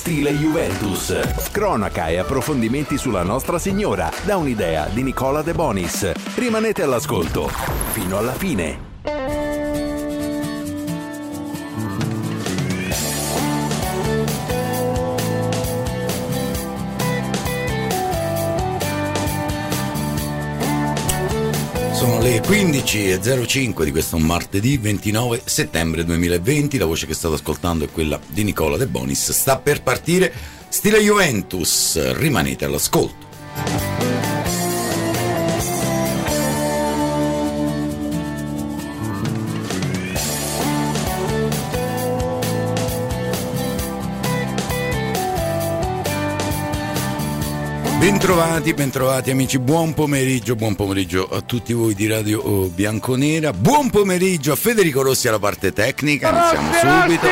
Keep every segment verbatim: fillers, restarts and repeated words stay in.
Stile Juventus. Cronaca e approfondimenti sulla Nostra Signora, da un'idea di Nicola De Bonis. Rimanete all'ascolto fino alla fine. Sono le quindici e zero cinque di questo martedì ventinove settembre duemilaventi. La voce che state ascoltando è quella di Nicola De Bonis. Sta per partire Stile Juventus. Rimanete all'ascolto. Bentrovati, bentrovati amici, buon pomeriggio, buon pomeriggio a tutti voi di Radio Bianconera, buon pomeriggio a Federico Rossi alla parte tecnica, iniziamo subito,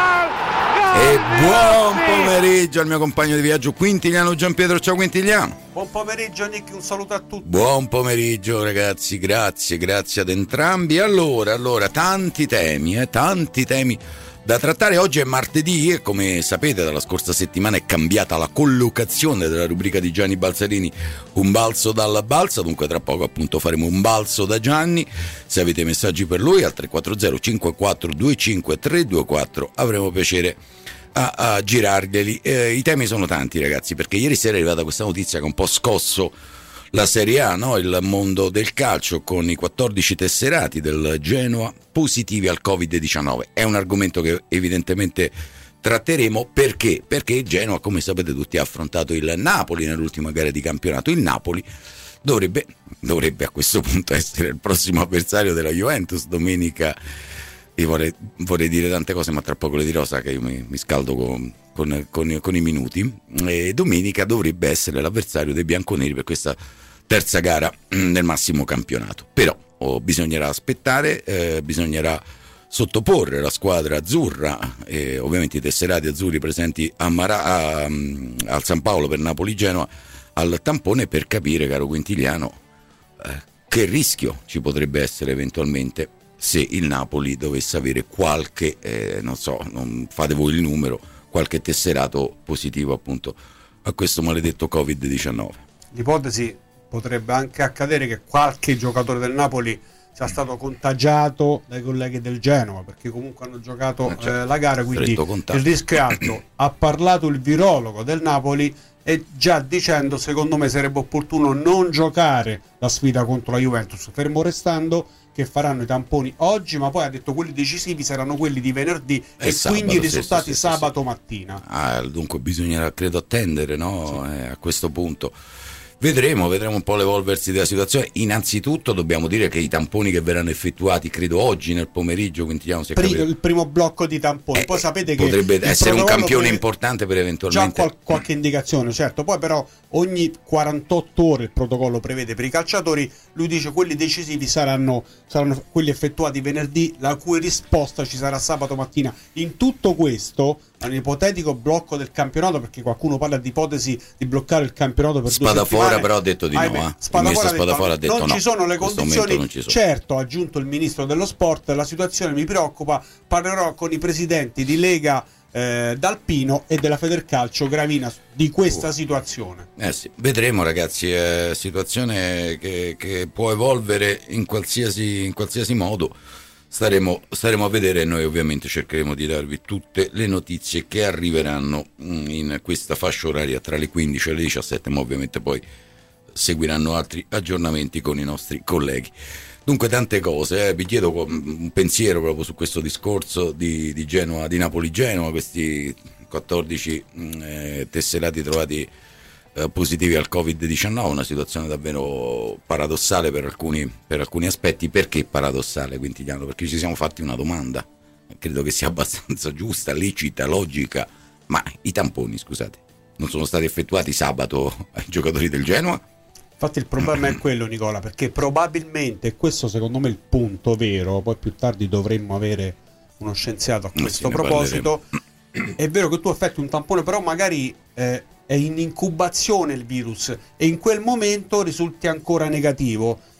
e buon pomeriggio al mio compagno di viaggio Quintiliano Gianpietro. Ciao Quintiliano. Buon pomeriggio Nick, un saluto a tutti. Buon pomeriggio ragazzi, grazie, grazie ad entrambi. Allora, allora, tanti temi, eh, tanti temi da trattare. Oggi è martedì e come sapete dalla scorsa settimana è cambiata la collocazione della rubrica di Gianni Balzarini, un balzo dalla balza, dunque tra poco appunto faremo un balzo da Gianni. Se avete messaggi per lui al tre quattro zero cinque quattro due cinque tre due quattro avremo piacere a, a girarglieli. Eh, i temi sono tanti ragazzi, perché ieri sera è arrivata questa notizia che ha un po' scosso la Serie A, no? Il mondo del calcio, con i quattordici tesserati del Genoa positivi al covid diciannove. È un argomento che evidentemente tratteremo. Perché? Perché il Genoa, come sapete tutti, ha affrontato il Napoli nell'ultima gara di campionato. Il Napoli dovrebbe, dovrebbe a questo punto essere il prossimo avversario della Juventus domenica. Io vorrei, vorrei dire tante cose, ma tra poco le dirò, sa che io mi, mi scaldo con, con, con, con i minuti. E domenica dovrebbe essere l'avversario dei bianconeri per questa terza gara del massimo campionato. Però oh, bisognerà aspettare, eh, bisognerà sottoporre la squadra azzurra e ovviamente i tesserati azzurri presenti a Mara, a, al San Paolo per Napoli-Genoa al tampone, per capire, caro Quintiliano, eh, che rischio ci potrebbe essere eventualmente se il Napoli dovesse avere qualche, eh, non so, non fate voi il numero, qualche tesserato positivo appunto a questo maledetto covid diciannove. L'ipotesi potrebbe anche accadere che qualche giocatore del Napoli sia stato contagiato dai colleghi del Genoa, perché comunque hanno giocato eh, certo, eh, la gara, quindi il rischio è alto. Ha parlato il virologo del Napoli e già dicendo, secondo me sarebbe opportuno non giocare la sfida contro la Juventus, fermo restando che faranno i tamponi oggi, ma poi ha detto quelli decisivi saranno quelli di venerdì e, e sabato, quindi i risultati sì, sì, sabato sì. mattina. Ah, dunque bisognerà credo attendere, no? Sì. Eh, a questo punto vedremo, vedremo un po' l'evolversi della situazione. Innanzitutto dobbiamo dire che i tamponi che verranno effettuati credo oggi nel pomeriggio, Quintiliano, se Pri- il primo blocco di tamponi, eh, poi sapete che potrebbe essere un campione importante per eventualmente già qual- qualche indicazione, certo, poi però ogni quarantotto ore il protocollo prevede per i calciatori. Lui dice quelli decisivi saranno, saranno quelli effettuati venerdì, la cui risposta ci sarà sabato mattina. In tutto questo, un ipotetico blocco del campionato, perché qualcuno parla di ipotesi di bloccare il campionato per Spadafora, due settimane, però ha detto di ahimè, no, eh. Spadafora, ha detto, Spadafora ha detto non no, ci sono le condizioni, non ci sono. Certo, ha aggiunto il ministro dello sport, la situazione mi preoccupa, parlerò con i presidenti di Lega eh, D'Alpino e della Federcalcio Gravina di questa uh. situazione. Eh sì, vedremo ragazzi, è situazione che, che può evolvere in qualsiasi, in qualsiasi modo. Staremo, staremo a vedere, e noi ovviamente cercheremo di darvi tutte le notizie che arriveranno in questa fascia oraria tra le quindici e le diciassette, ma ovviamente poi seguiranno altri aggiornamenti con i nostri colleghi. Dunque tante cose, eh. Vi chiedo un pensiero proprio su questo discorso di, di Genoa, di Napoli-Genoa, questi quattordici eh, tesserati trovati eh, positivi al covid diciannove, una situazione davvero paradossale per alcuni, per alcuni aspetti. Perché paradossale, Quintiliano? Perché ci siamo fatti una domanda, credo che sia abbastanza giusta, lecita, logica, ma i tamponi, scusate, non sono stati effettuati sabato ai giocatori del Genoa? Infatti il problema è quello, Nicola, perché probabilmente, e questo secondo me è il punto vero, poi più tardi dovremmo avere uno scienziato a questo sì, proposito, è vero che tu effettui un tampone, però magari eh, è in incubazione il virus e in quel momento risulti ancora negativo.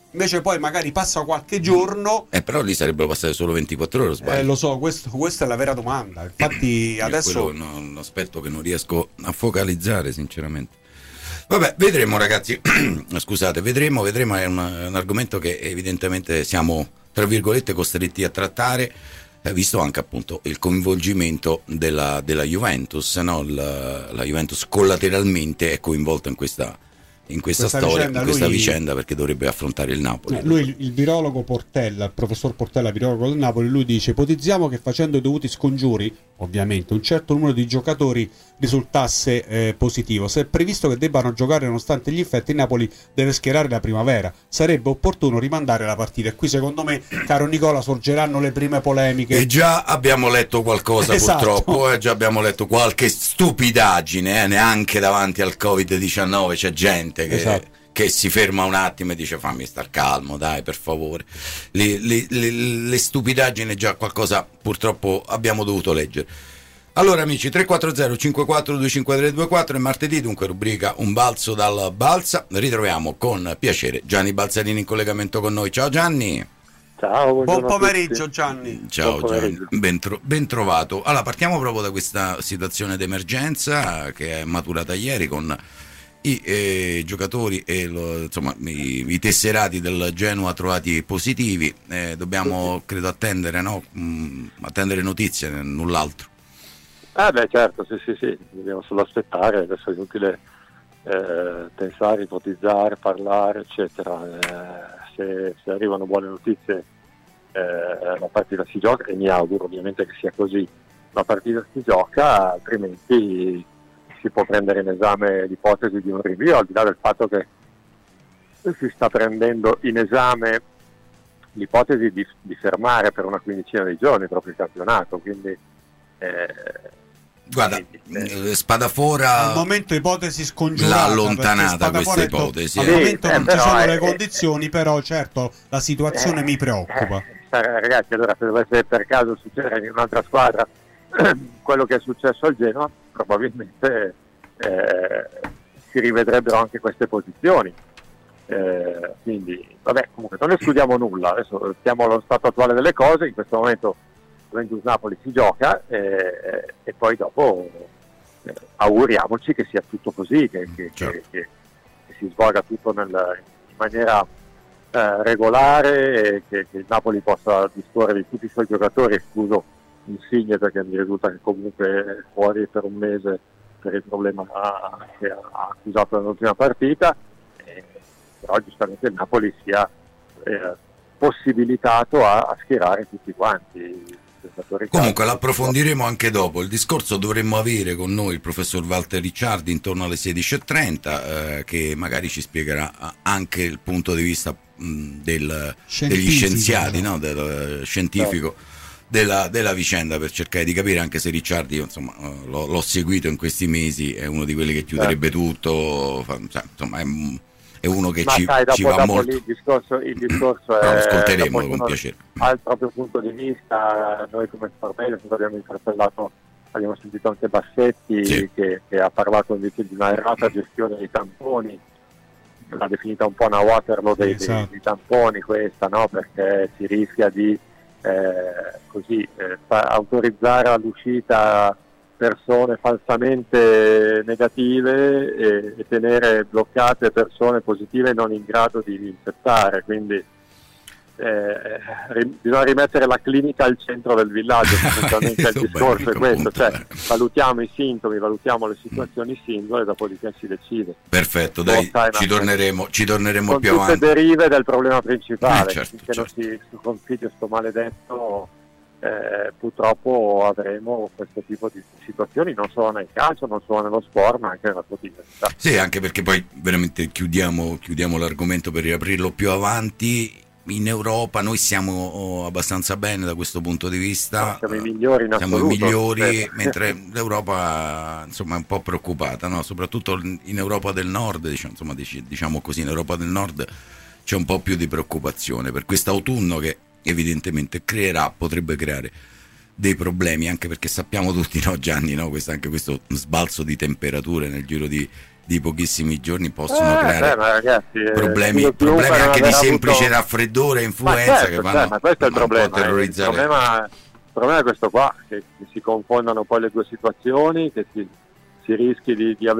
invece poi magari passa qualche giorno. Eh, però lì sarebbero passate solo ventiquattro ore, sbaglio. Eh, lo so, questo, questa è la vera domanda. Infatti adesso... È un aspetto che non riesco a focalizzare, sinceramente. Vabbè, vedremo ragazzi, scusate, vedremo, vedremo, è un, un argomento che evidentemente siamo, tra virgolette, costretti a trattare, eh, visto anche appunto il coinvolgimento della, della Juventus, no? La, la Juventus collateralmente è coinvolta in questa... in questa, questa storia, vicenda, in questa lui, vicenda, perché dovrebbe affrontare il Napoli. Eh, lui, il virologo Portella, il professor Portella, virologo del Napoli, lui dice: ipotizziamo che facendo i dovuti scongiuri, ovviamente, un certo numero di giocatori risultasse eh, positivo. Se è previsto che debbano giocare nonostante gli infetti, il Napoli deve schierare la primavera. Sarebbe opportuno rimandare la partita. E qui, secondo me, caro Nicola, sorgeranno le prime polemiche. E già abbiamo letto qualcosa, esatto. Purtroppo, eh, già abbiamo letto qualche stupidaggine, eh, neanche davanti al covid diciannove c'è gente Che, esatto. che si ferma un attimo e dice fammi star calmo, dai, per favore. Le, le, le, le stupidaggini già qualcosa purtroppo abbiamo dovuto leggere. Allora amici, tre quattro zero cinque quattro due cinque tre due quattro, è martedì, dunque rubrica Un balzo dal Balsa. Ritroviamo con piacere Gianni Balzarini in collegamento con noi. Ciao Gianni. Ciao, buon pomeriggio Gianni. Ciao buon Gianni, ben, tro- ben trovato. Allora partiamo proprio da questa situazione d'emergenza che è maturata ieri con i eh, giocatori e lo, insomma i, i tesserati del Genoa trovati positivi. Eh, dobbiamo credo attendere, no? Mm, attendere notizie, null'altro. Ah beh certo, sì sì sì, dobbiamo solo aspettare, adesso è inutile eh, pensare, ipotizzare, parlare eccetera. Eh, se, se arrivano buone notizie eh, la partita si gioca, e mi auguro ovviamente che sia così, la partita si gioca, altrimenti si può prendere in esame l'ipotesi di un rinvio, al di là del fatto che si sta prendendo in esame l'ipotesi di, di fermare per una quindicina di giorni proprio il campionato, quindi eh, guarda, quindi, eh, Spadafora al momento ipotesi scongiurata, l'ha allontanata questa ipotesi, al eh. momento sì, non eh, ci sono è, le condizioni, però certo la situazione eh, mi preoccupa. Eh, ragazzi, allora se dovesse per caso succedere in un'altra squadra quello che è successo al Genoa, probabilmente eh, si rivedrebbero anche queste posizioni, eh, quindi vabbè, comunque non escludiamo nulla, adesso stiamo allo stato attuale delle cose, in questo momento Juventus Napoli si gioca eh, e poi dopo eh, auguriamoci che sia tutto così, che, che, certo. che, che, che si svolga tutto nel, in maniera eh, regolare, e che, che il Napoli possa disporre di tutti i suoi giocatori, escluso Insigne perché mi risulta che comunque è fuori per un mese per il problema che ha accusato nell'ultima partita, eh, però giustamente il Napoli sia eh, possibilitato a, a schierare tutti quanti. Comunque l'approfondiremo anche dopo. Il discorso dovremmo avere con noi il professor Walter Ricciardi intorno alle sedici e trenta, eh, che magari ci spiegherà anche il punto di vista mh, del, degli scienziati, no? Del scientifico. No. Della, della vicenda, per cercare di capire, anche se Ricciardi io, insomma l'ho, l'ho seguito in questi mesi, è uno di quelli che chiuderebbe eh. tutto, fa, cioè, insomma è, è uno che ma ci, sai, dopo, ci va dopo molto. Lì, il discorso, il discorso è, no, ascolteremo con piacere. Dal proprio punto di vista, noi come Sportello abbiamo interpellato, abbiamo sentito anche Bassetti, sì. che, che ha parlato invece di una errata gestione dei tamponi, l'ha definita un po' una Waterloo dei, esatto. dei, dei tamponi questa, no? Perché si rischia di Eh, così eh, fa- autorizzare all'uscita persone falsamente negative e, e tenere bloccate persone positive non in grado di infettare, quindi eh, ri- bisogna rimettere la clinica al centro del villaggio, fondamentalmente il discorso è questo, cioè valutiamo i sintomi, valutiamo le situazioni singole, dopodiché si decide. Perfetto, dai, ci torneremo, ci torneremo con più tutte avanti. Derive del problema principale, eh, certo, finché certo. non si sconfigge sto maledetto, eh, purtroppo avremo questo tipo di situazioni, non solo nel calcio, non solo nello sport, ma anche nella quotidianità. Sì, anche perché poi veramente chiudiamo, chiudiamo l'argomento per riaprirlo più avanti. In Europa noi siamo abbastanza bene da questo punto di vista, siamo i migliori in siamo assoluto, i migliori, sì. mentre l'Europa insomma è un po' preoccupata, no? Soprattutto in Europa del Nord, diciamo, insomma, diciamo così, in Europa del Nord c'è un po' più di preoccupazione per quest'autunno che evidentemente creerà, potrebbe creare dei problemi, anche perché sappiamo tutti, no Gianni, no? Questo, anche questo sbalzo di temperature nel giro di di pochissimi giorni possono eh, creare beh, ragazzi, problemi, eh, problemi anche di semplice avuto... raffreddore e influenza, ma certo, che vanno, cioè, ma questo è il problema, un po' terrorizzare. Il problema, il problema è questo qua, che, che si confondano poi le due situazioni, che si, si rischi di, di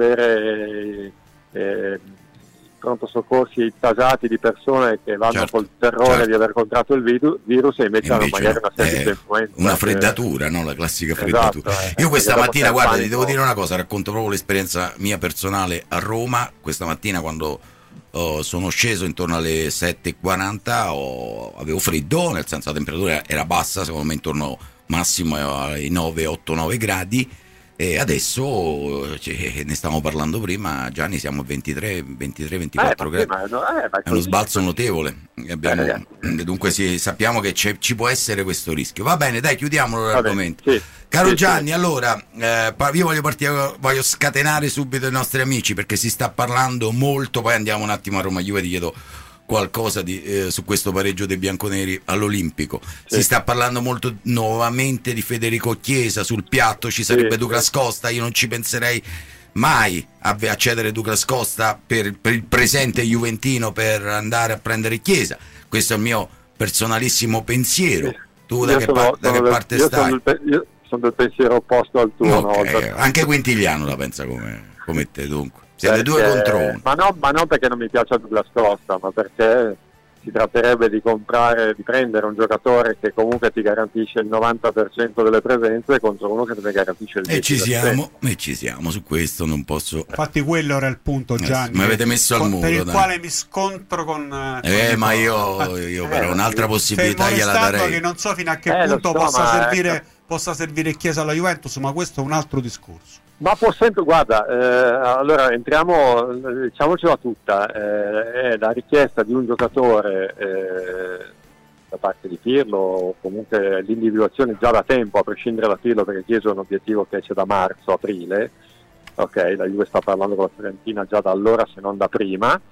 avere eh, pronto soccorsi tasati di persone che vanno certo, col terrore certo. di aver contratto il virus, virus e invece, invece hanno magari una semplice eh, influenza. Una freddatura, no? La classica freddatura. Esatto, eh, Io questa mattina, guarda, ti devo po'. dire una cosa, racconto proprio l'esperienza mia personale a Roma. Questa mattina quando oh, sono sceso intorno alle sette e quaranta, oh, avevo freddo, nel senso la temperatura era bassa, secondo me intorno massimo ai nove, otto, nove gradi. E adesso, cioè, ne stavamo parlando prima, Gianni, siamo a ventitré, ventiquattro eh, gradi. No, eh, è uno sbalzo notevole. Abbiamo, eh, dunque sì, sappiamo che c'è, ci può essere questo rischio. Va bene, dai, chiudiamolo l'argomento. Sì, Caro sì, Gianni, sì. allora, eh, io voglio partire, voglio scatenare subito i nostri amici, perché si sta parlando molto, poi andiamo un attimo a Roma Juve, ti chiedo qualcosa di, eh, su questo pareggio dei bianconeri all'Olimpico. Sì. Si sta parlando molto nuovamente di Federico Chiesa, sul piatto ci sarebbe sì, Douglas Costa, io non ci penserei mai a, a cedere Douglas Costa per, per il presente juventino per andare a prendere Chiesa. Questo è il mio personalissimo pensiero. Sì. Tu da, che, sono, par- da che del, parte io stai? Sono del, io sono del pensiero opposto al tuo. Okay. No? Anche Quintiliano la pensa come, come te, dunque. Siete due contro uno. Ma no, ma non perché non mi piace Douglas Costa, ma perché si tratterebbe di comprare, di prendere un giocatore che comunque ti garantisce il novanta per cento delle presenze contro uno che te ne garantisce il dieci per cento. E ci siamo, e ci siamo, su questo non posso. Infatti quello era il punto, Gianni. Mi avete messo al muro. Per il dai. quale mi scontro con. Eh, con ma io, io però eh, un'altra possibilità gliela darei. Che non so fino a che eh, punto so, possa servire, ecco. possa servire Chiesa alla Juventus, ma questo è un altro discorso. Ma può sempre, guarda, eh, allora entriamo, diciamocela tutta, eh, è la richiesta di un giocatore eh, da parte di Pirlo, o comunque l'individuazione già da tempo, a prescindere da Pirlo, perché Chiesa è un obiettivo che c'è da marzo, aprile, ok, la Juve sta parlando con la Fiorentina già da allora, se non da prima,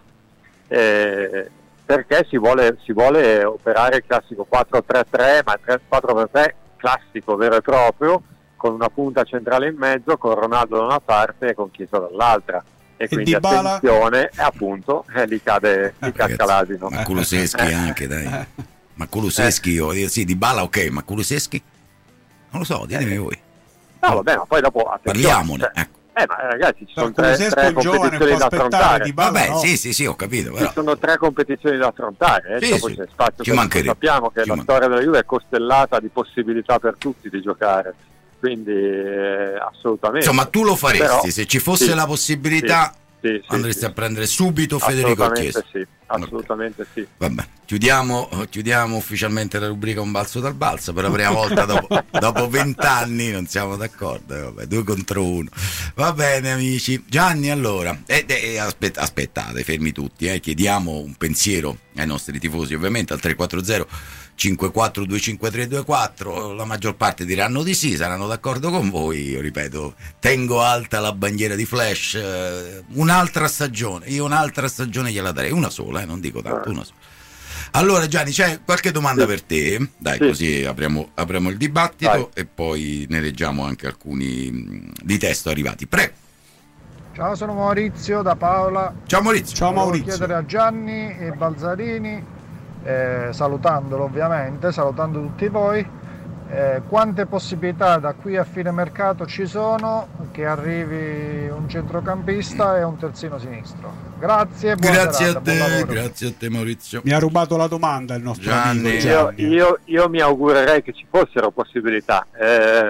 eh, perché si vuole, si vuole operare il classico quattro tre tre, ma il quattro tre tre classico vero e proprio, con una punta centrale in mezzo, con Ronaldo da una parte e con Chiesa dall'altra. E, e quindi Dybala? Attenzione, e appunto, eh, lì cade, lì casca l'asino. Ma Kulusevski anche, dai. Ma Kulusevski, io eh. sì, Dybala ok, ma Kulusevski? Non lo so, ditemi eh. voi. No, vabbè, ma poi dopo parliamone, cioè, ecco. Eh, ma ragazzi, ci sono tre, tre competizioni da affrontare. Dybala, Vabbè, no. sì, sì, sì, ho capito. Però. Ci sono tre competizioni da affrontare. Eh. Sì, dopo sì. c'è spazio Ci per sappiamo che Ci la man- storia della Juve è costellata di possibilità per tutti di giocare. Quindi eh, assolutamente. Insomma, tu lo faresti, però, se ci fosse sì, la possibilità sì, sì, andresti sì, a prendere subito Federico Chiesa. Sì, assolutamente okay. Sì. Vabbè, chiudiamo, chiudiamo ufficialmente la rubrica Un balzo dal balzo per la prima volta dopo, dopo vent'anni, non siamo d'accordo, eh, vabbè, due contro uno. Va bene amici. Gianni, allora, eh, eh, aspetta, aspettate, fermi tutti, eh, chiediamo un pensiero ai nostri tifosi, ovviamente al tre quattro zero cinque quattro due cinque tre due quattro. La maggior parte diranno di sì, saranno d'accordo con voi. Io ripeto, tengo alta la bandiera di Flash, eh, un'altra stagione, io un'altra stagione gliela darei, una sola, eh, non dico tanto, una sola. Allora Gianni, c'è qualche domanda sì. per te? Dai, sì. Così apriamo, apriamo il dibattito. Vai. E poi ne leggiamo anche alcuni di testo arrivati. Prego. Ciao, sono Maurizio da Paola. Ciao Maurizio. Ciao Maurizio. Volevo chiedere a Gianni e Balzarini, Eh, salutandolo ovviamente, salutando tutti voi, eh, quante possibilità da qui a fine mercato ci sono che arrivi un centrocampista e un terzino sinistro? Grazie, buona grazie serata, a te, grazie a te Maurizio. Mi ha rubato la domanda il nostro Gianni. amico Gianni. Io, io, io mi augurerei che ci fossero possibilità. Eh,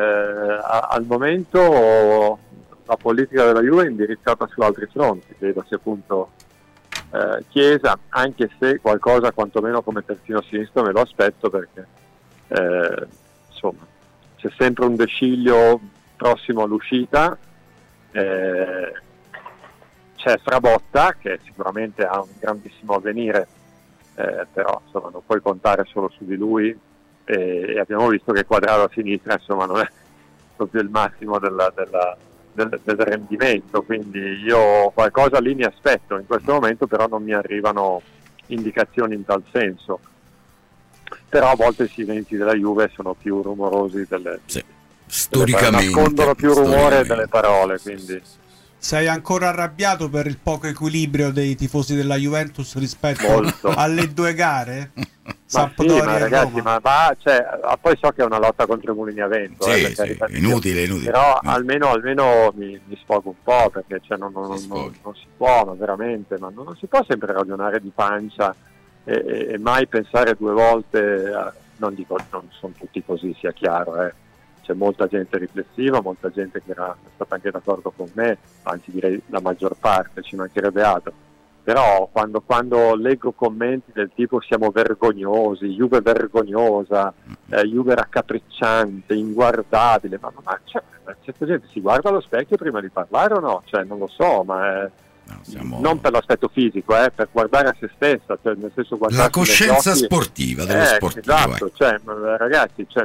a, al momento la politica della Juve è indirizzata su altri fronti, credo sia appunto Eh, Chiesa, anche se qualcosa quantomeno come terzino sinistro me lo aspetto, perché eh, insomma c'è sempre un Desciglio prossimo all'uscita, eh, c'è Frabotta che sicuramente ha un grandissimo avvenire, eh, però insomma non puoi contare solo su di lui, e, e abbiamo visto che Quadrado a sinistra insomma non è proprio il massimo della, della Del, del rendimento, quindi io qualcosa lì mi aspetto. In questo momento però non mi arrivano indicazioni in tal senso, però a volte i silenzi della Juve sono più rumorosi delle, sì. storicamente nascondono più rumore delle parole, quindi sei ancora arrabbiato per il poco equilibrio dei tifosi della Juventus rispetto Molto. alle due gare? Ma sì, ma ragazzi, ma va, cioè, poi so che è una lotta contro i mulini a vento, sì, eh, sì, inutile, inutile. Però no. almeno, almeno mi, mi sfogo un po', perché cioè, non, non, non, non si può, ma veramente, ma non, non si può sempre ragionare di pancia e, e, e mai pensare due volte, eh, non dico, non sono tutti così, sia chiaro, eh. C'è molta gente riflessiva, molta gente che era stata anche d'accordo con me, anzi direi la maggior parte, ci mancherebbe altro. Però quando, quando leggo commenti del tipo siamo vergognosi, Juve vergognosa, eh, Juve raccapricciante, inguardabile, ma, ma cioè, certa gente si guarda allo specchio prima di parlare o no? Cioè non lo so, ma è, no, siamo... non per l'aspetto fisico, eh, per guardare a se stessa, cioè nel senso la coscienza occhi, sportiva dello eh, sportivo. Esatto, eh. cioè, ragazzi, cioè,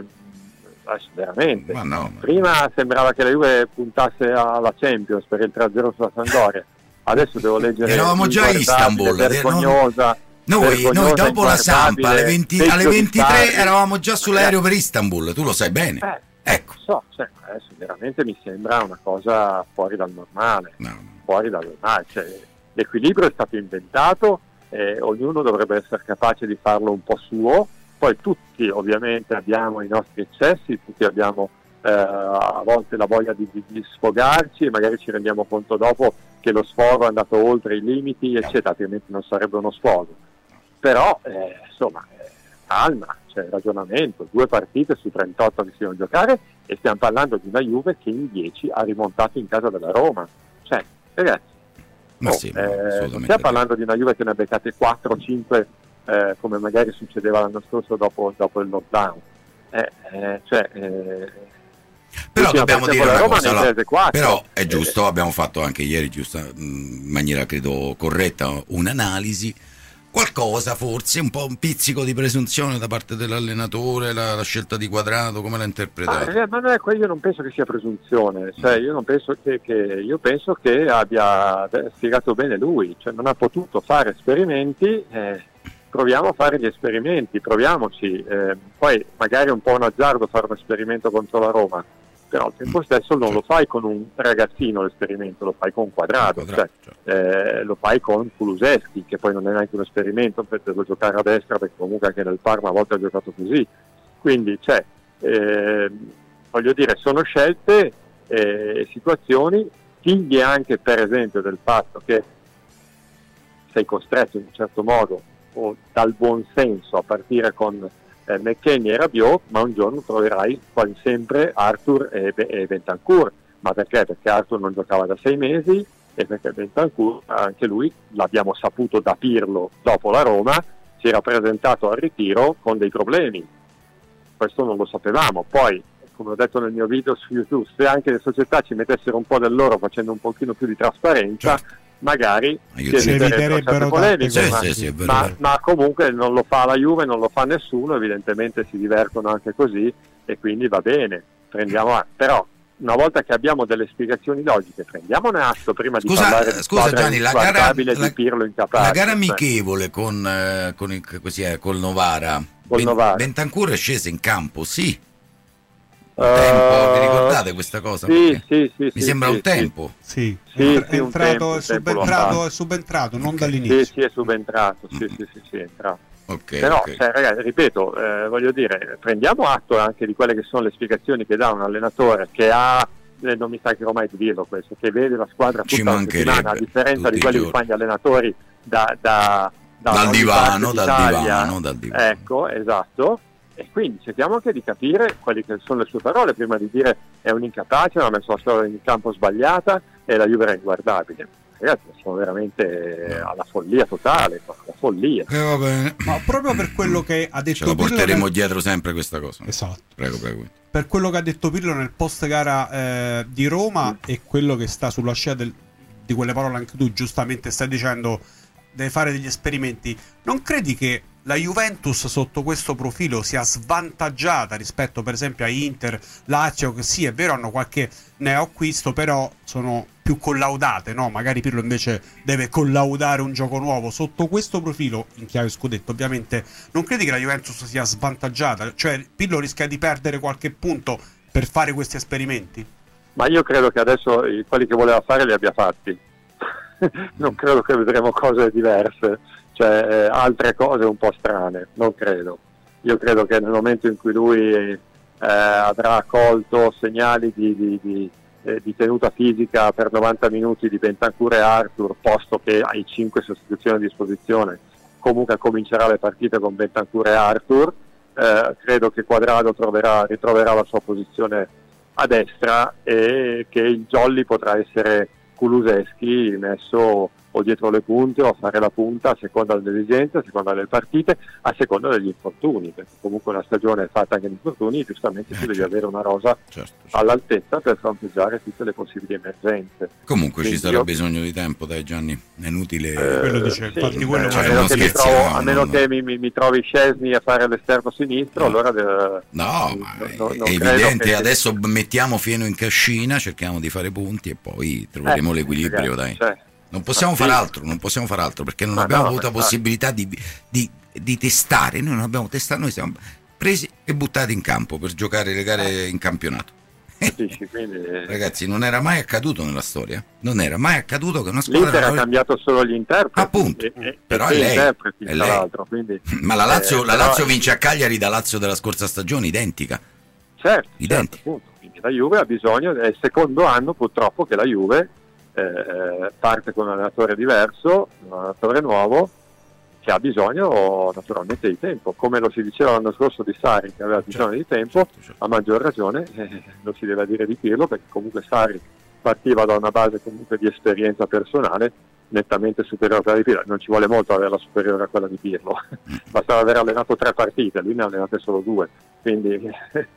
veramente. Ma no, ma... Prima sembrava che la Juve puntasse alla Champions per il tre a zero sulla Sampdoria. Adesso devo leggere. Eravamo già a Istanbul, vergognosa. Noi, noi dopo la Sampa alle, venti, alle ventitré eravamo già sull'aereo per Istanbul, tu lo sai bene. Eh, ecco, so, cioè, adesso veramente mi sembra una cosa fuori dal normale. No. Fuori dal normale. Cioè, l'equilibrio è stato inventato, eh, ognuno dovrebbe essere capace di farlo un po' suo. Poi tutti ovviamente abbiamo i nostri eccessi, tutti abbiamo eh, a volte la voglia di, di, di sfogarci e magari ci rendiamo conto dopo che lo sfogo è andato oltre i limiti, eccetera, altrimenti non sarebbe uno sfogo. Però, eh, insomma, eh, calma, c'è ragionamento, due partite su trentotto che si devono giocare e stiamo parlando di una Juve che in dieci ha rimontato in casa della Roma. Cioè, ragazzi, Ma oh, sì, eh, non stiamo parlando di una Juve che ne ha beccate quattro cinque eh, come magari succedeva l'anno scorso dopo, dopo il lockdown. Eh, eh, cioè... Eh, però dobbiamo dire una cosa, allora, quattro, però è giusto, eh. abbiamo fatto anche ieri giusta, in maniera credo corretta, un'analisi, qualcosa forse, un po' un pizzico di presunzione da parte dell'allenatore, la, la scelta di Quadrato, come l'ha interpretata? Ah, ma non è, io non penso che sia presunzione, cioè io non penso che, che io penso che abbia spiegato bene lui, cioè non ha potuto fare esperimenti, eh, proviamo a fare gli esperimenti, proviamoci, eh, poi magari è un po' un azzardo fare un esperimento contro la Roma, però al tempo stesso non lo fai con un ragazzino l'esperimento, lo fai con Quadrato, Quadrato cioè, eh, lo fai con Kulusevski, che poi non è neanche un esperimento, perché devo giocare a destra, perché comunque anche nel Parma a volte ha giocato così, quindi cioè, eh, voglio dire, sono scelte e eh, situazioni, figlie anche per esempio del fatto che sei costretto in un certo modo o dal buon senso a partire con eh, McKennie e Rabiot, ma un giorno troverai quasi sempre Arthur e, e Bentancur. Ma perché? Perché Arthur non giocava da sei mesi e perché Bentancur, anche lui, l'abbiamo saputo da Pirlo dopo la Roma, si era presentato al ritiro con dei problemi. Questo non lo sapevamo. Poi, come ho detto nel mio video su YouTube, se anche le società ci mettessero un po' del loro facendo un pochino più di trasparenza, certo, magari si eviterebbero polemiche, sì, ma, sì, sì, vero, ma, vero. ma comunque non lo fa la Juve, non lo fa nessuno, evidentemente si divertono anche così e quindi va bene, prendiamo a... però una volta che abbiamo delle spiegazioni logiche prendiamone atto prima di scusa, parlare di scusa Gianni, la gara, di la, Pirlo incapace. La gara amichevole con, eh, con, il, così è, col Novara, col ben, Novara. Bentancur è sceso in campo, sì. Un tempo, vi ricordate questa cosa? Sì, sì, sì, mi sì, sembra sì, un tempo. Sì, sì, è sì, entrato, un è tempo, subentrato, è subentrato, non okay. dall'inizio. Sì, sì, è subentrato, sì, sì, sì, sì, è entrato. Okay, Però, okay. Cioè, ragazzi, ripeto, eh, voglio dire, prendiamo atto anche di quelle che sono le spiegazioni che dà un allenatore che ha, eh, non mi stancherò mai di dirlo questo, che vede la squadra tutta la settimana, a differenza di quelli che fanno gli allenatori da, da, da dal, divano, dal divano, dal divano. Ecco, esatto. E quindi cerchiamo anche di capire quelle che sono le sue parole prima di dire è un incapace, ha messo la storia in campo sbagliata e la Juve era inguardabile. Ragazzi, siamo veramente alla follia totale, alla follia. Eh, va bene. Ma proprio per quello che ha detto ce la porteremo Pirlo, dietro sempre questa cosa. Esatto. Prego, prego. Per quello che ha detto Pirlo nel post gara eh, di Roma mm. e quello che sta sulla scia del, di quelle parole anche tu giustamente stai dicendo, deve fare degli esperimenti. Non credi che la Juventus sotto questo profilo sia svantaggiata rispetto per esempio a Inter, Lazio, che sì è vero hanno qualche neoacquisto, però sono più collaudate, no? Magari Pirlo invece deve collaudare un gioco nuovo. Sotto questo profilo, in chiave scudetto ovviamente, non credi che la Juventus sia svantaggiata? Cioè Pirlo rischia di perdere qualche punto per fare questi esperimenti? Ma io credo che adesso quelli che voleva fare li abbia fatti. Non credo che vedremo cose diverse, cioè eh, altre cose un po' strane, non credo. Io credo che nel momento in cui lui eh, avrà colto segnali di, di, di, eh, di tenuta fisica per novanta minuti di Bentancur e Arthur, posto che hai cinque sostituzioni a disposizione, comunque comincerà le partite con Bentancur e Arthur, eh, credo che Quadrado troverà, ritroverà la sua posizione a destra e che il jolly potrà essere Kulusevski messo o dietro le punte o a fare la punta a seconda delle esigenze, a seconda delle partite, a seconda degli infortuni, perché comunque una stagione è fatta anche di infortuni e giustamente eh, si certo. deve avere una rosa certo, certo. all'altezza per fronteggiare tutte le possibili emergenze. Comunque Quindi ci sarà io... bisogno di tempo, dai Gianni, è inutile eh, quello dice, sì, infatti quello cioè, a meno che, mi, trovo, a meno no, che no. mi, mi trovi Szczesny a fare l'esterno sinistro, no. allora de... no, ma no, è evidente, che... adesso mettiamo fieno in cascina, cerchiamo di fare punti e poi troveremo eh, l'equilibrio, dai. Cioè, Non possiamo ah, fare sì. altro, non possiamo fare altro perché non Ma abbiamo no, avuto la possibilità di, di, di testare, noi non abbiamo testato, noi siamo presi e buttati in campo per giocare le gare in campionato. Capisci, quindi... Ragazzi, non era mai accaduto nella storia, non era mai accaduto che una squadra... L'Inter ha cambiato solo gli interpreti. Appunto, e, e, però e è lei, interpreti, è lei. L'altro, quindi, Ma la Lazio, eh, la Lazio però... vince a Cagliari da Lazio della scorsa stagione, identica. Certo, identica. certo, appunto. Quindi la Juve ha bisogno, è il secondo anno purtroppo che la Juve Eh, parte con un allenatore diverso, un allenatore nuovo che ha bisogno naturalmente di tempo, come lo si diceva l'anno scorso di Sarri che aveva bisogno di tempo, a maggior ragione eh, lo si deve dire di Pirlo, perché comunque Sarri partiva da una base comunque di esperienza personale nettamente superiore a quella di Pirlo, non ci vuole molto averla superiore a quella di Pirlo, bastava aver allenato tre partite, lui ne ha allenate solo due, quindi